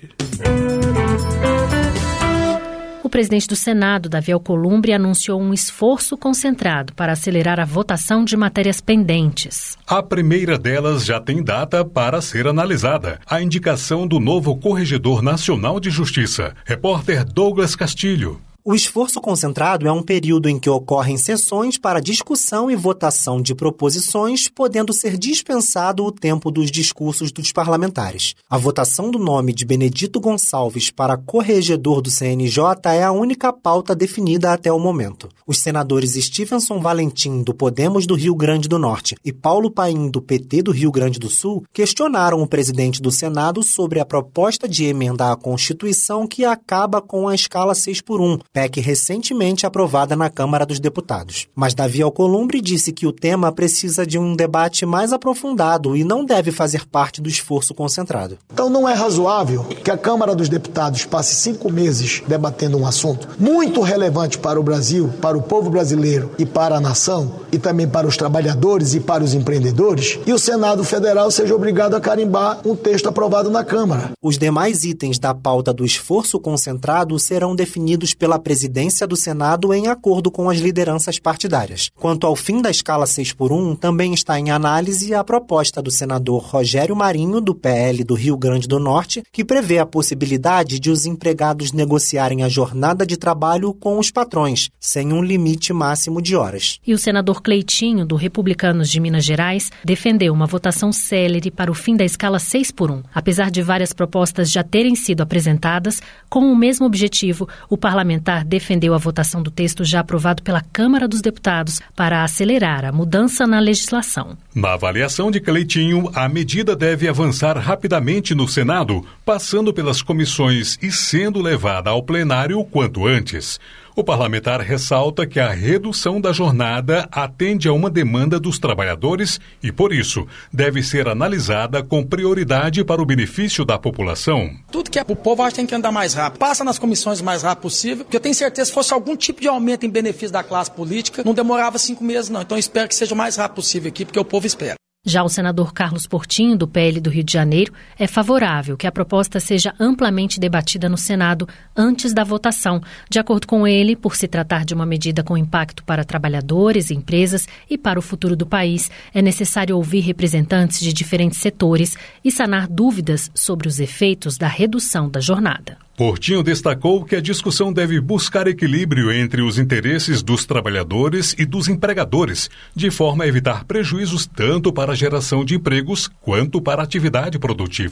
S2: O presidente do Senado, Davi Alcolumbre, anunciou um esforço concentrado para acelerar a votação de matérias pendentes.
S6: A primeira delas já tem data para ser analisada: a indicação do novo Corregedor Nacional de Justiça. Repórter Douglas Castilho.
S13: O esforço concentrado é um período em que ocorrem sessões para discussão e votação de proposições, podendo ser dispensado o tempo dos discursos dos parlamentares. A votação do nome de Benedito Gonçalves para corregedor do CNJ é a única pauta definida até o momento. Os senadores Stevenson Valentim, do Podemos do Rio Grande do Norte, e Paulo Paim, do PT do Rio Grande do Sul, questionaram o presidente do Senado sobre a proposta de emenda à Constituição que acaba com a escala 6x1, PEC recentemente aprovada na Câmara dos Deputados. Mas Davi Alcolumbre disse que o tema precisa de um debate mais aprofundado e não deve fazer parte do esforço concentrado.
S14: Então não é razoável que a Câmara dos Deputados passe 5 meses debatendo um assunto muito relevante para o Brasil, para o povo brasileiro e para a nação, e também para os trabalhadores e para os empreendedores, e o Senado Federal seja obrigado a carimbar um texto aprovado na Câmara.
S13: Os demais itens da pauta do esforço concentrado serão definidos pela presidência do Senado em acordo com as lideranças partidárias. Quanto ao fim da escala 6x1, também está em análise a proposta do senador Rogério Marinho, do PL do Rio Grande do Norte, que prevê a possibilidade de os empregados negociarem a jornada de trabalho com os patrões, sem um limite máximo de horas.
S2: E o senador Cleitinho, do Republicanos de Minas Gerais, defendeu uma votação célere para o fim da escala 6x1. Apesar de várias propostas já terem sido apresentadas, com o mesmo objetivo, o parlamentar defendeu a votação do texto já aprovado pela Câmara dos Deputados para acelerar a mudança na legislação.
S6: Na avaliação de Cleitinho, a medida deve avançar rapidamente no Senado, passando pelas comissões e sendo levada ao plenário o quanto antes. O parlamentar ressalta que a redução da jornada atende a uma demanda dos trabalhadores e, por isso, deve ser analisada com prioridade para o benefício da população.
S15: Tudo que é pro povo, acho que tem que andar mais rápido. Passa nas comissões o mais rápido possível, porque eu tenho certeza que se fosse algum tipo de aumento em benefício da classe política, não demorava 5 meses, não. Então eu espero que seja o mais rápido possível aqui, porque o povo espera.
S2: Já o senador Carlos Portinho, do PL do Rio de Janeiro, é favorável que a proposta seja amplamente debatida no Senado antes da votação. De acordo com ele, por se tratar de uma medida com impacto para trabalhadores, empresas e para o futuro do país, é necessário ouvir representantes de diferentes setores e sanar dúvidas sobre os efeitos da redução da jornada.
S6: Portinho destacou que a discussão deve buscar equilíbrio entre os interesses dos trabalhadores e dos empregadores, de forma a evitar prejuízos tanto para a geração de empregos quanto para a atividade produtiva.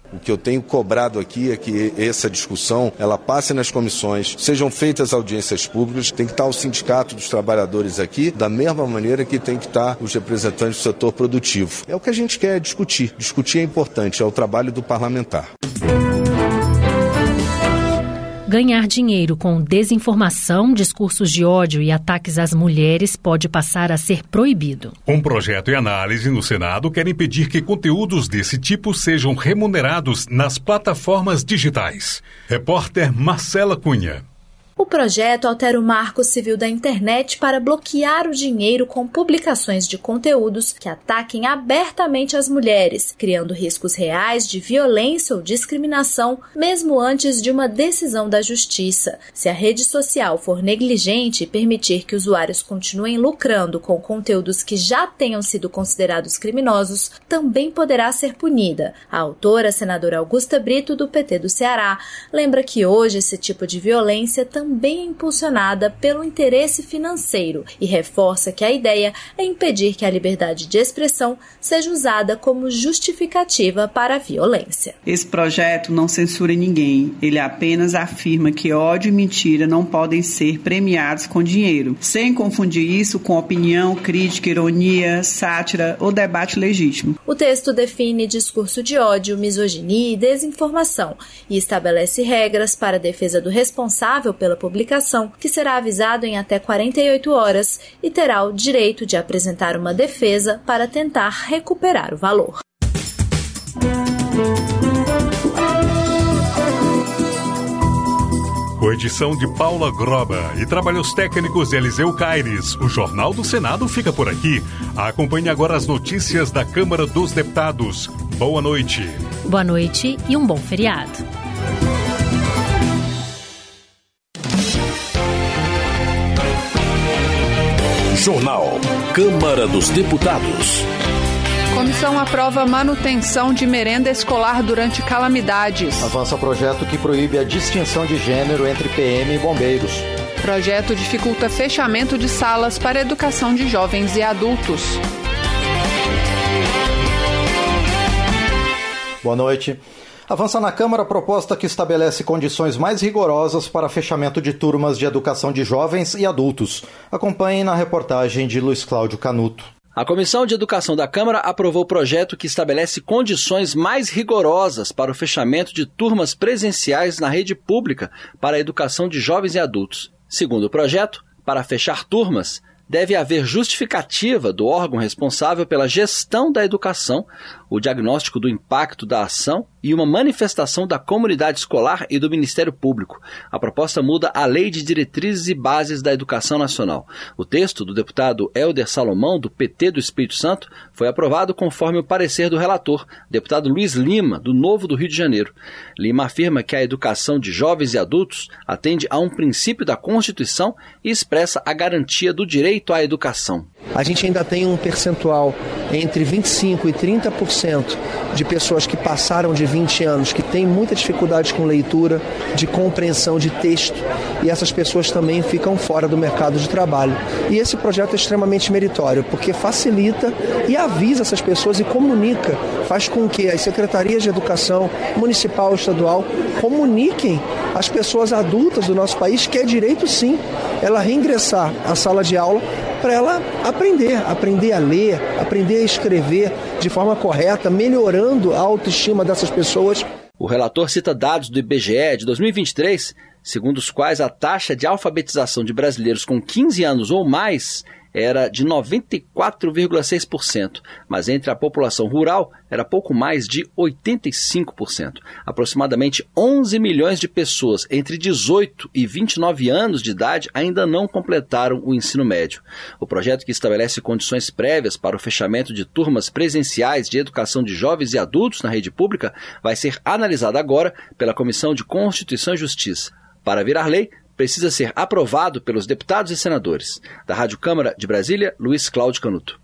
S1: O que eu tenho cobrado aqui é que essa discussão ela passe nas comissões, sejam feitas audiências públicas, tem que estar o Sindicato dos Trabalhadores aqui, da mesma maneira que tem que estar os representantes do setor produtivo. É o que a gente quer discutir. Discutir é importante, é o trabalho do parlamentar.
S3: Ganhar dinheiro com desinformação, discursos de ódio e ataques às mulheres pode passar a ser proibido.
S6: Um projeto em análise no Senado quer impedir que conteúdos desse tipo sejam remunerados nas plataformas digitais. Repórter Marcela Cunha.
S16: O projeto altera o Marco Civil da Internet para bloquear o dinheiro com publicações de conteúdos que ataquem abertamente as mulheres, criando riscos reais de violência ou discriminação, mesmo antes de uma decisão da Justiça. Se a rede social for negligente e permitir que usuários continuem lucrando com conteúdos que já tenham sido considerados criminosos, também poderá ser punida. A autora, a senadora Augusta Brito, do PT do Ceará, lembra que hoje esse tipo de violência também é impulsionada pelo interesse financeiro e reforça que a ideia é impedir que a liberdade de expressão seja usada como justificativa para a violência.
S17: Esse projeto não censura ninguém, ele apenas afirma que ódio e mentira não podem ser premiados com dinheiro, sem confundir isso com opinião, crítica, ironia, sátira ou debate legítimo.
S16: O texto define discurso de ódio, misoginia e desinformação e estabelece regras para a defesa do responsável pela publicação, que será avisado em até 48 horas e terá o direito de apresentar uma defesa para tentar recuperar o valor.
S6: Com edição de Paula Groba e trabalhos técnicos de Eliseu Caires, o Jornal do Senado fica por aqui. Acompanhe agora as notícias da Câmara dos Deputados. Boa noite.
S3: Boa noite e um bom feriado.
S8: Jornal Câmara dos Deputados.
S25: Comissão aprova manutenção de merenda escolar durante calamidades.
S18: Avança projeto que proíbe a distinção de gênero entre PM e bombeiros.
S25: Projeto dificulta fechamento de salas para educação de jovens e adultos.
S18: Boa noite. Avança na Câmara a proposta que estabelece condições mais rigorosas para fechamento de turmas de educação de jovens e adultos. Acompanhe na reportagem de Luiz Cláudio Canuto.
S19: A Comissão de Educação da Câmara aprovou o projeto que estabelece condições mais rigorosas para o fechamento de turmas presenciais na rede pública para a educação de jovens e adultos. Segundo o projeto, para fechar turmas, deve haver justificativa do órgão responsável pela gestão da educação, o diagnóstico do impacto da ação e uma manifestação da comunidade escolar e do Ministério Público. A proposta muda a Lei de Diretrizes e Bases da Educação Nacional. O texto do deputado Helder Salomão, do PT do Espírito Santo, foi aprovado conforme o parecer do relator, deputado Luiz Lima, do Novo do Rio de Janeiro. Lima afirma que a educação de jovens e adultos atende a um princípio da Constituição e expressa a garantia do direito à educação.
S20: A gente ainda tem um percentual entre 25% e 30% de pessoas que passaram de 20 anos, que têm muita dificuldade com leitura, de compreensão de texto, e essas pessoas também ficam fora do mercado de trabalho. E esse projeto é extremamente meritório, porque facilita e avisa essas pessoas e comunica, faz com que as secretarias de educação municipal e estadual comuniquem às pessoas adultas do nosso país que é direito sim ela reingressar à sala de aula para ela aprender a ler, aprender a escrever de forma correta, melhorando a autoestima dessas pessoas.
S19: O relator cita dados do IBGE de 2023, segundo os quais a taxa de alfabetização de brasileiros com 15 anos ou mais era de 94,6%, mas entre a população rural era pouco mais de 85%. Aproximadamente 11 milhões de pessoas entre 18 e 29 anos de idade ainda não completaram o ensino médio. O projeto, que estabelece condições prévias para o fechamento de turmas presenciais de educação de jovens e adultos na rede pública, vai ser analisado agora pela Comissão de Constituição e Justiça. Para virar lei, precisa ser aprovado pelos deputados e senadores. Da Rádio Câmara de Brasília, Luiz Cláudio Canuto.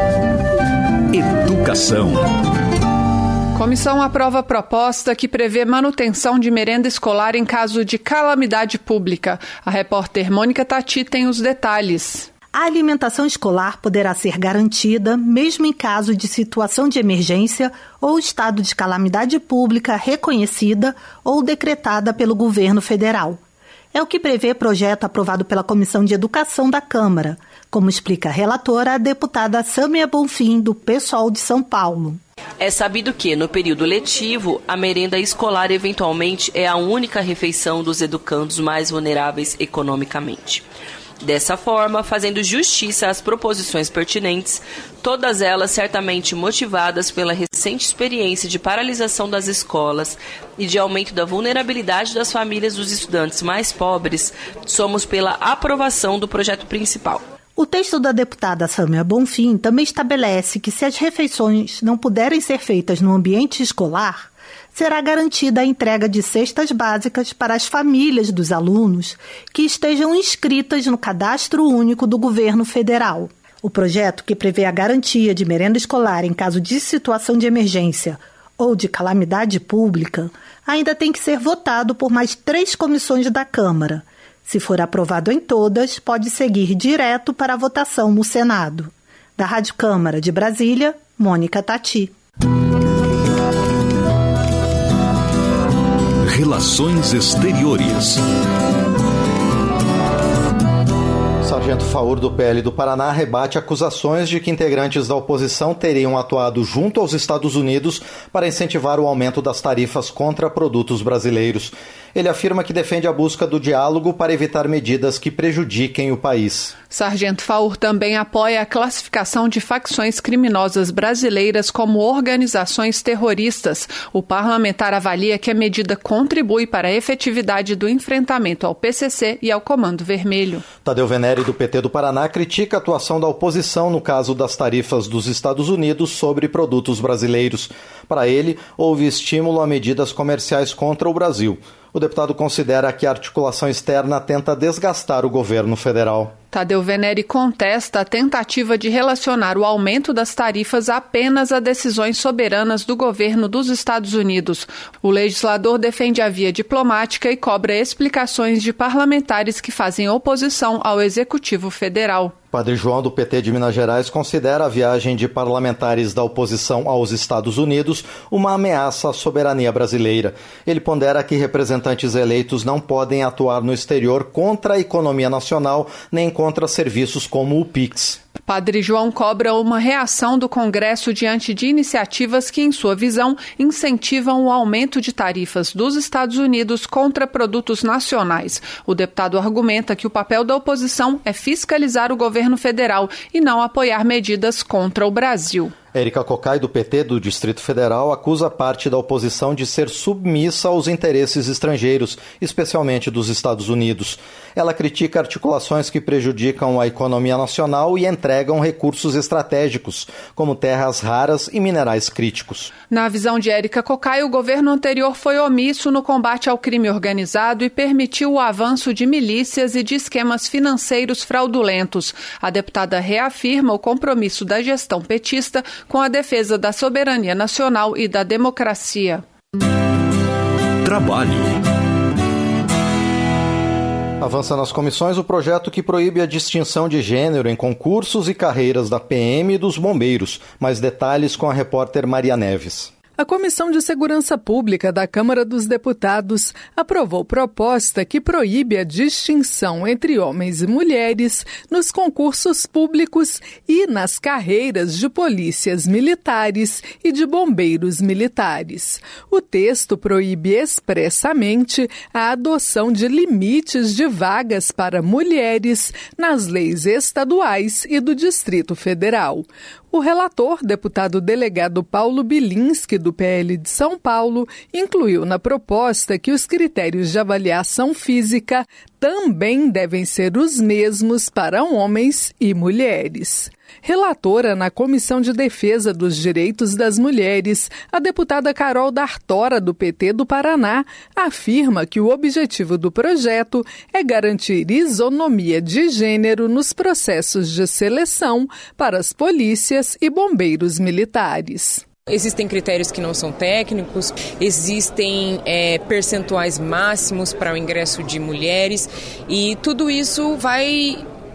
S8: Educação.
S25: Comissão aprova proposta que prevê manutenção de merenda escolar em caso de calamidade pública. A repórter Mônica Tati tem os detalhes.
S4: A alimentação escolar poderá ser garantida mesmo em caso de situação de emergência ou estado de calamidade pública reconhecida ou decretada pelo governo federal. É o que prevê projeto aprovado pela Comissão de Educação da Câmara, como explica a relatora, a deputada Sâmia Bonfim, do PSOL de São Paulo.
S5: É sabido que, no período letivo, a merenda escolar eventualmente é a única refeição dos educandos mais vulneráveis economicamente. Dessa forma, fazendo justiça às proposições pertinentes, todas elas certamente motivadas pela recente experiência de paralisação das escolas e de aumento da vulnerabilidade das famílias dos estudantes mais pobres, somos pela aprovação do projeto principal.
S4: O texto da deputada Sâmia Bonfim também estabelece que, se as refeições não puderem ser feitas no ambiente escolar, será garantida a entrega de cestas básicas para as famílias dos alunos que estejam inscritas no Cadastro Único do Governo Federal. O projeto, que prevê a garantia de merenda escolar em caso de situação de emergência ou de calamidade pública, ainda tem que ser votado por mais 3 comissões da Câmara. Se for aprovado em todas, pode seguir direto para a votação no Senado. Da Rádio Câmara de Brasília, Mônica Tati.
S8: Relações Exteriores.
S18: Sargento Faur, do PL do Paraná, rebate acusações de que integrantes da oposição teriam atuado junto aos Estados Unidos para incentivar o aumento das tarifas contra produtos brasileiros. Ele afirma que defende a busca do diálogo para evitar medidas que prejudiquem o país.
S7: Sargento Faur também apoia a classificação de facções criminosas brasileiras como organizações terroristas. O parlamentar avalia que a medida contribui para a efetividade do enfrentamento ao PCC e ao Comando Vermelho.
S18: Tadeu Venere, do PT do Paraná, critica a atuação da oposição no caso das tarifas dos Estados Unidos sobre produtos brasileiros. Para ele, houve estímulo a medidas comerciais contra o Brasil. O deputado considera que a articulação externa tenta desgastar o governo federal.
S7: Tadeu Venere contesta a tentativa de relacionar o aumento das tarifas apenas a decisões soberanas do governo dos Estados Unidos. O legislador defende a via diplomática e cobra explicações de parlamentares que fazem oposição ao Executivo Federal.
S18: Padre João, do PT de Minas Gerais, considera a viagem de parlamentares da oposição aos Estados Unidos uma ameaça à soberania brasileira. Ele pondera que representantes eleitos não podem atuar no exterior contra a economia nacional nem contra serviços como o Pix.
S7: Padre João cobra uma reação do Congresso diante de iniciativas que, em sua visão, incentivam o aumento de tarifas dos Estados Unidos contra produtos nacionais. O deputado argumenta que o papel da oposição é fiscalizar o governo federal e não apoiar medidas contra o Brasil.
S18: Érica Cocai, do PT do Distrito Federal, acusa parte da oposição de ser submissa aos interesses estrangeiros, especialmente dos Estados Unidos. Ela critica articulações que prejudicam a economia nacional e entregam recursos estratégicos, como terras raras e minerais críticos.
S7: Na visão de Érica Cocai, o governo anterior foi omisso no combate ao crime organizado e permitiu o avanço de milícias e de esquemas financeiros fraudulentos. A deputada reafirma o compromisso da gestão petista com a defesa da soberania nacional e da democracia.
S8: Trabalho.
S18: Avança nas comissões o projeto que proíbe a distinção de gênero em concursos e carreiras da PM e dos bombeiros. Mais detalhes com a repórter Maria Neves.
S21: A Comissão de Segurança Pública da Câmara dos Deputados aprovou proposta que proíbe a distinção entre homens e mulheres nos concursos públicos e nas carreiras de polícias militares e de bombeiros militares. O texto proíbe expressamente a adoção de limites de vagas para mulheres nas leis estaduais e do Distrito Federal. O relator, deputado delegado Paulo Bilinski, do PL de São Paulo, incluiu na proposta que os critérios de avaliação física também devem ser os mesmos para homens e mulheres. Relatora na Comissão de Defesa dos Direitos das Mulheres, a deputada Carol D'Artora, do PT do Paraná, afirma que o objetivo do projeto é garantir isonomia de gênero nos processos de seleção para as polícias e bombeiros militares.
S22: Existem critérios que não são técnicos, existem percentuais máximos para o ingresso de mulheres e tudo isso vai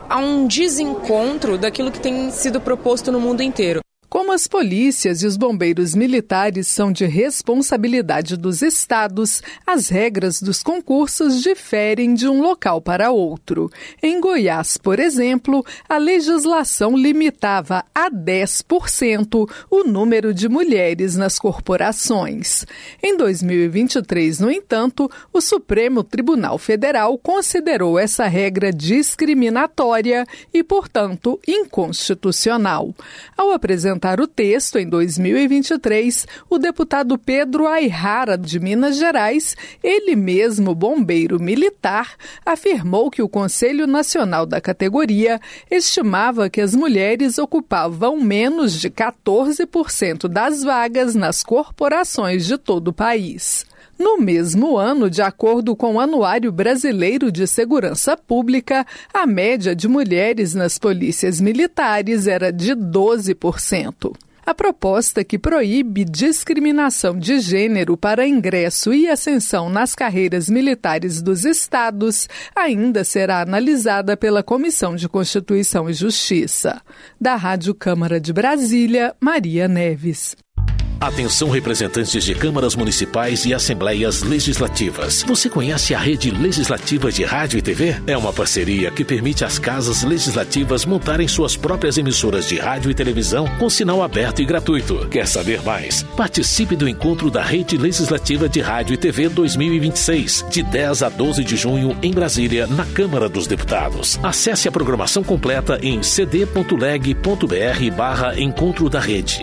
S22: a um desencontro daquilo que tem sido proposto no mundo inteiro.
S21: Como as polícias e os bombeiros militares são de responsabilidade dos estados, as regras dos concursos diferem de um local para outro. Em Goiás, por exemplo, a legislação limitava a 10% o número de mulheres nas corporações. Em 2023, no entanto, o Supremo Tribunal Federal considerou essa regra discriminatória e, portanto, inconstitucional. Ao apresentar o texto em 2023, o deputado Pedro Ayrara, de Minas Gerais, ele mesmo bombeiro militar, afirmou que o Conselho Nacional da categoria estimava que as mulheres ocupavam menos de 14% das vagas nas corporações de todo o país. No mesmo ano, de acordo com o Anuário Brasileiro de Segurança Pública, a média de mulheres nas polícias militares era de 12%. A proposta que proíbe discriminação de gênero para ingresso e ascensão nas carreiras militares dos estados ainda será analisada pela Comissão de Constituição e Justiça. Da Rádio Câmara de Brasília, Maria Neves.
S9: Atenção, representantes de câmaras municipais e assembleias legislativas. Você conhece a Rede Legislativa de Rádio e TV? É uma parceria que permite às casas legislativas montarem suas próprias emissoras de rádio e televisão com sinal aberto e gratuito. Quer saber mais? Participe do encontro da Rede Legislativa de Rádio e TV 2026, de 10 a 12 de junho em Brasília, na Câmara dos Deputados. Acesse a programação completa em cd.leg.br/encontro da rede.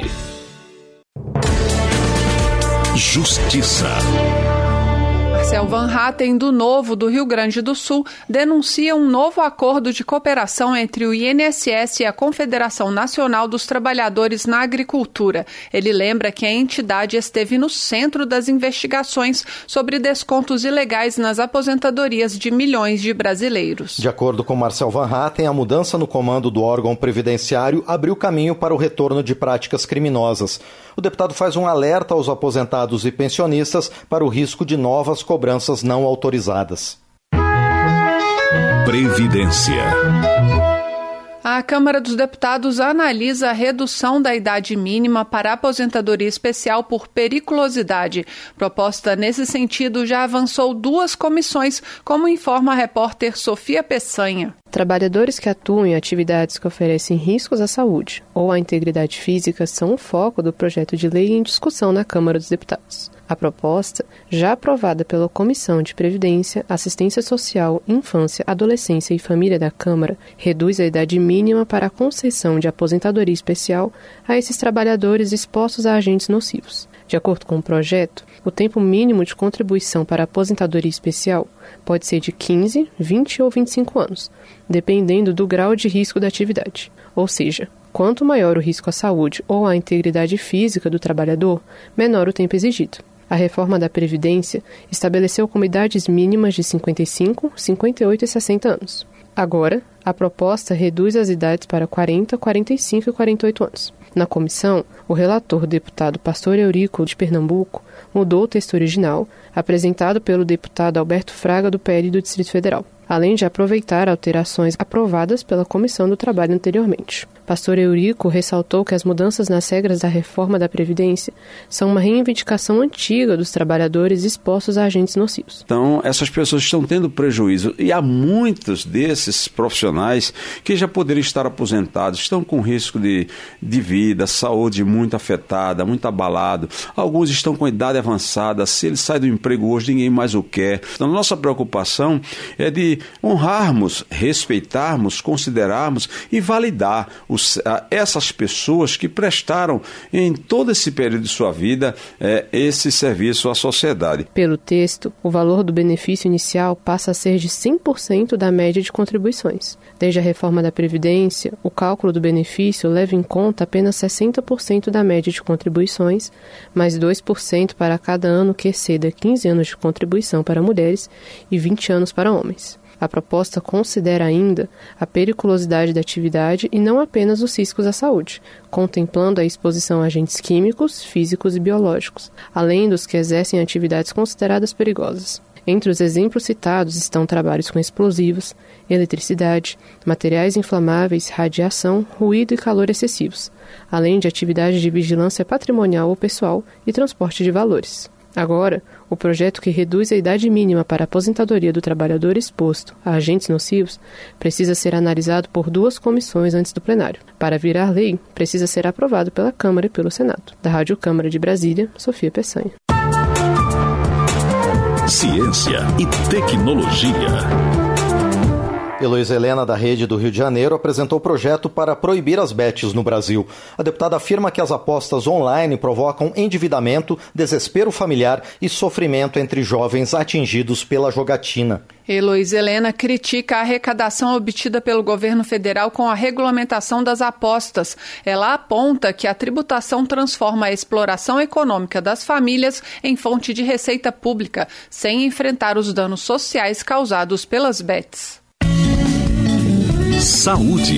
S10: Justiça.
S7: Marcel Van Hatten, do Novo, do Rio Grande do Sul, denuncia um novo acordo de cooperação entre o INSS e a Confederação Nacional dos Trabalhadores na Agricultura. Ele lembra que a entidade esteve no centro das investigações sobre descontos ilegais nas aposentadorias de milhões de brasileiros.
S18: De acordo com Marcel Van Hatten, a mudança no comando do órgão previdenciário abriu caminho para o retorno de práticas criminosas. O deputado faz um alerta aos aposentados e pensionistas para o risco de novas cobranças não autorizadas.
S10: Previdência.
S7: A Câmara dos Deputados analisa a redução da idade mínima para a aposentadoria especial por periculosidade. Proposta nesse sentido já avançou 2 comissões, como informa a repórter Sofia Peçanha.
S11: Trabalhadores que atuam em atividades que oferecem riscos à saúde ou à integridade física são o foco do projeto de lei em discussão na Câmara dos Deputados. A proposta, já aprovada pela Comissão de Previdência, Assistência Social, Infância, Adolescência e Família da Câmara, reduz a idade mínima para a concessão de aposentadoria especial a esses trabalhadores expostos a agentes nocivos. De acordo com o projeto, o tempo mínimo de contribuição para a aposentadoria especial pode ser de 15, 20 ou 25 anos, dependendo do grau de risco da atividade. Ou seja, quanto maior o risco à saúde ou à integridade física do trabalhador, menor o tempo exigido. A reforma da Previdência estabeleceu como idades mínimas de 55, 58 e 60 anos. Agora, a proposta reduz as idades para 40, 45 e 48 anos. Na comissão, o relator, deputado Pastor Eurico, de Pernambuco, mudou o texto original, apresentado pelo deputado Alberto Fraga, do PL do Distrito Federal, além de aproveitar alterações aprovadas pela Comissão do Trabalho anteriormente. Pastor Eurico ressaltou que as mudanças nas regras da reforma da Previdência são uma reivindicação antiga dos trabalhadores expostos a agentes nocivos.
S23: Então, essas pessoas estão tendo prejuízo e há muitos desses profissionais que já poderiam estar aposentados, estão com risco de vida, saúde muito afetada, muito abalado. Alguns estão com idade avançada, se ele sai do emprego hoje, ninguém mais o quer. Então, nossa preocupação é de honrarmos, respeitarmos, considerarmos e validar essas pessoas que prestaram em todo esse período de sua vida esse serviço à sociedade.
S11: Pelo texto, o valor do benefício inicial passa a ser de 100% da média de contribuições. Desde a reforma da Previdência, o cálculo do benefício leva em conta apenas 60% da média de contribuições, mais 2% para cada ano que exceda 15 anos de contribuição para mulheres e 20 anos para homens. A proposta considera ainda a periculosidade da atividade e não apenas os riscos à saúde, contemplando a exposição a agentes químicos, físicos e biológicos, além dos que exercem atividades consideradas perigosas. Entre os exemplos citados estão trabalhos com explosivos, eletricidade, materiais inflamáveis, radiação, ruído e calor excessivos, além de atividades de vigilância patrimonial ou pessoal e transporte de valores. Agora, o projeto que reduz a idade mínima para a aposentadoria do trabalhador exposto a agentes nocivos precisa ser analisado por 2 comissões antes do plenário. Para virar lei, precisa ser aprovado pela Câmara e pelo Senado. Da Rádio Câmara de Brasília, Sofia Peçanha.
S10: Ciência e tecnologia.
S18: Heloísa Helena, da Rede do Rio de Janeiro, apresentou o projeto para proibir as bets no Brasil. A deputada afirma que as apostas online provocam endividamento, desespero familiar e sofrimento entre jovens atingidos pela jogatina.
S7: Heloísa Helena critica a arrecadação obtida pelo governo federal com a regulamentação das apostas. Ela aponta que a tributação transforma a exploração econômica das famílias em fonte de receita pública, sem enfrentar os danos sociais causados pelas bets.
S10: Saúde.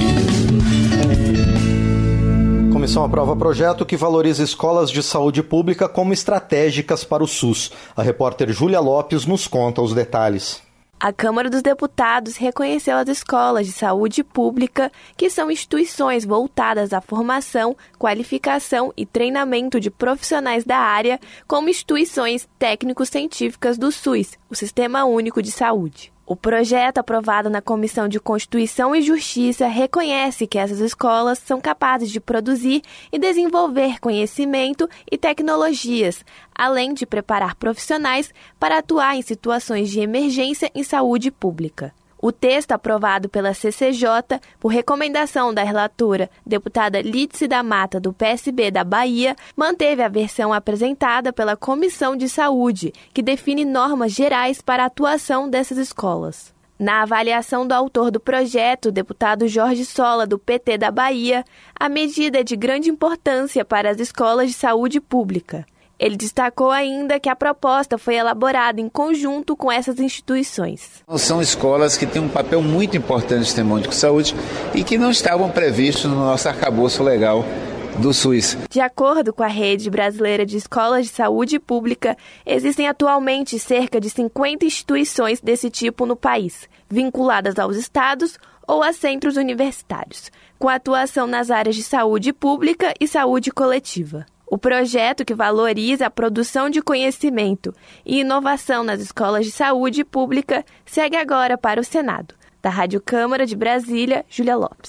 S18: A comissão aprova projeto que valoriza escolas de saúde pública como estratégicas para o SUS. A repórter Júlia Lopes nos conta os detalhes.
S12: A Câmara dos Deputados reconheceu as escolas de saúde pública, que são instituições voltadas à formação, qualificação e treinamento de profissionais da área, como instituições técnico-científicas do SUS, o Sistema Único de Saúde. O projeto aprovado na Comissão de Constituição e Justiça reconhece que essas escolas são capazes de produzir e desenvolver conhecimento e tecnologias, além de preparar profissionais para atuar em situações de emergência em saúde pública. O texto aprovado pela CCJ, por recomendação da relatora, deputada Lídice da Mata, do PSB da Bahia, manteve a versão apresentada pela Comissão de Saúde, que define normas gerais para a atuação dessas escolas. Na avaliação do autor do projeto, o deputado Jorge Sola, do PT da Bahia, a medida é de grande importância para as escolas de saúde pública. Ele destacou ainda que a proposta foi elaborada em conjunto com essas instituições.
S13: São escolas que têm um papel muito importante no Sistema Único de Saúde e que não estavam previstos no nosso arcabouço legal do SUS.
S12: De acordo com a Rede Brasileira de Escolas de Saúde Pública, existem atualmente cerca de 50 instituições desse tipo no país, vinculadas aos estados ou a centros universitários, com atuação nas áreas de saúde pública e saúde coletiva. O projeto, que valoriza a produção de conhecimento e inovação nas escolas de saúde pública, segue agora para o Senado. Da Rádio Câmara de Brasília, Júlia Lopes.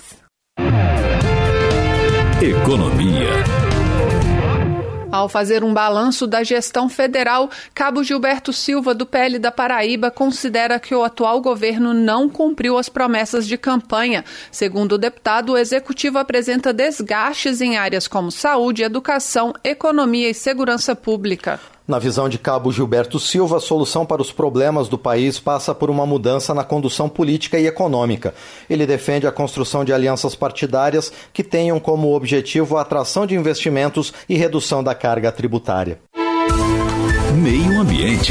S10: Economia.
S7: Ao fazer um balanço da gestão federal, Cabo Gilberto Silva, do PL da Paraíba, considera que o atual governo não cumpriu as promessas de campanha. Segundo o deputado, o executivo apresenta desgastes em áreas como saúde, educação, economia e segurança pública.
S18: Na visão de Cabo Gilberto Silva, a solução para os problemas do país passa por uma mudança na condução política e econômica. Ele defende a construção de alianças partidárias que tenham como objetivo a atração de investimentos e redução da carga tributária.
S10: Meio Ambiente.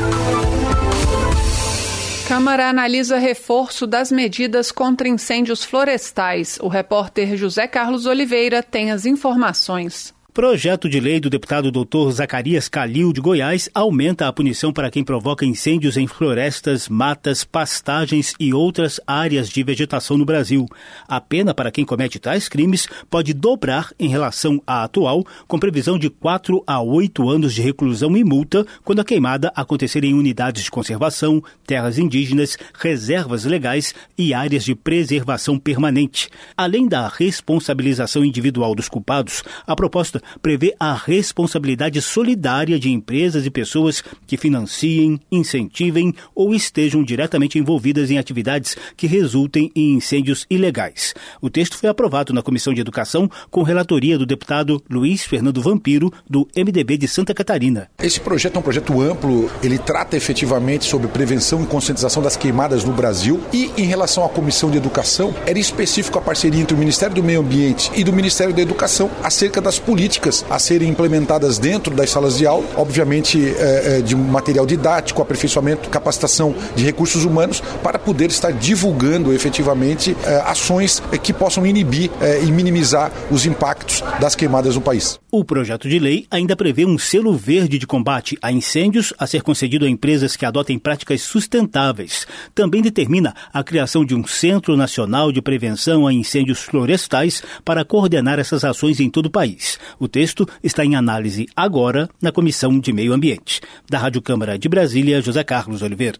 S7: Câmara analisa reforço das medidas contra incêndios florestais. O repórter José Carlos Oliveira tem as informações.
S14: Projeto de lei do deputado Dr. Zacarias Calil, de Goiás, aumenta a punição para quem provoca incêndios em florestas, matas, pastagens e outras áreas de vegetação no Brasil. A pena para quem comete tais crimes pode dobrar em relação à atual, com previsão de 4 a 8 anos de reclusão e multa quando a queimada acontecer em unidades de conservação, terras indígenas, reservas legais e áreas de preservação permanente. Além da responsabilização individual dos culpados, a proposta prevê a responsabilidade solidária de empresas e pessoas que financiem, incentivem ou estejam diretamente envolvidas em atividades que resultem em incêndios ilegais. O texto foi aprovado na Comissão de Educação com relatoria do deputado Luiz Fernando Vampiro, do MDB de Santa Catarina.
S15: Esse projeto é um projeto amplo, ele trata efetivamente sobre prevenção e conscientização das queimadas no Brasil e, em relação à Comissão de Educação, era específico a parceria entre o Ministério do Meio Ambiente e do Ministério da Educação acerca das políticas políticas a serem implementadas dentro das salas de aula, obviamente de material didático, aperfeiçoamento, capacitação de recursos humanos, para poder estar divulgando efetivamente ações que possam inibir e minimizar os impactos das queimadas no país.
S14: O projeto de lei ainda prevê um selo verde de combate a incêndios a ser concedido a empresas que adotem práticas sustentáveis. Também determina a criação de um Centro Nacional de Prevenção a Incêndios Florestais para coordenar essas ações em todo o país. O texto está em análise agora na Comissão de Meio Ambiente. Da Rádio Câmara de Brasília, José Carlos Oliveira.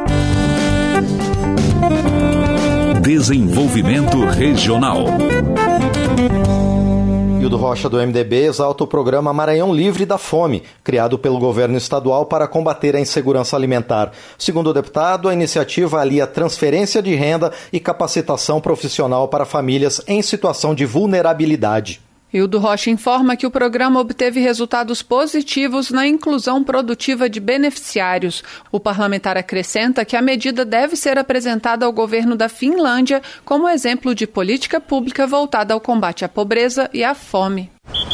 S10: Desenvolvimento Regional.
S18: Hildo Rocha, do MDB, exalta o programa Maranhão Livre da Fome, criado pelo governo estadual para combater a insegurança alimentar. Segundo o deputado, a iniciativa alia transferência de renda e capacitação profissional para famílias em situação de vulnerabilidade.
S7: Hildo Rocha informa que o programa obteve resultados positivos na inclusão produtiva de beneficiários. O parlamentar acrescenta que a medida deve ser apresentada ao governo da Finlândia como exemplo de política pública voltada ao combate à pobreza e à fome.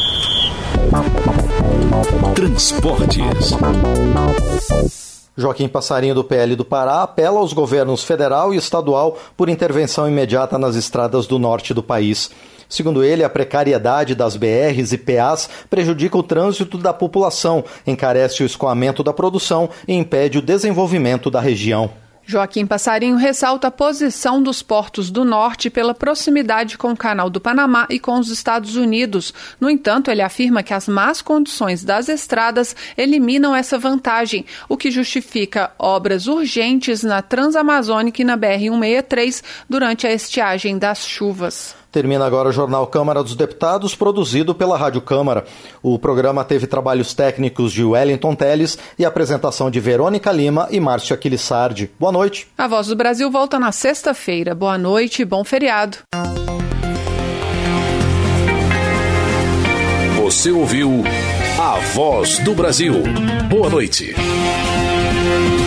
S10: Transportes.
S18: Joaquim Passarinho, do PL do Pará, apela aos governos federal e estadual por intervenção imediata nas estradas do norte do país. Segundo ele, a precariedade das BRs e PAs prejudica o trânsito da população, encarece o escoamento da produção e impede o desenvolvimento da região.
S7: Joaquim Passarinho ressalta a posição dos portos do norte pela proximidade com o Canal do Panamá e com os Estados Unidos. No entanto, ele afirma que as más condições das estradas eliminam essa vantagem, o que justifica obras urgentes na Transamazônica e na BR-163 durante a estiagem das chuvas.
S18: Termina agora o Jornal Câmara dos Deputados, produzido pela Rádio Câmara. O programa teve trabalhos técnicos de Wellington Teles e apresentação de Verônica Lima e Márcio Aquilissardi. Boa noite.
S7: A Voz do Brasil volta na sexta-feira. Boa noite e bom feriado.
S9: Você ouviu A Voz do Brasil. Boa noite.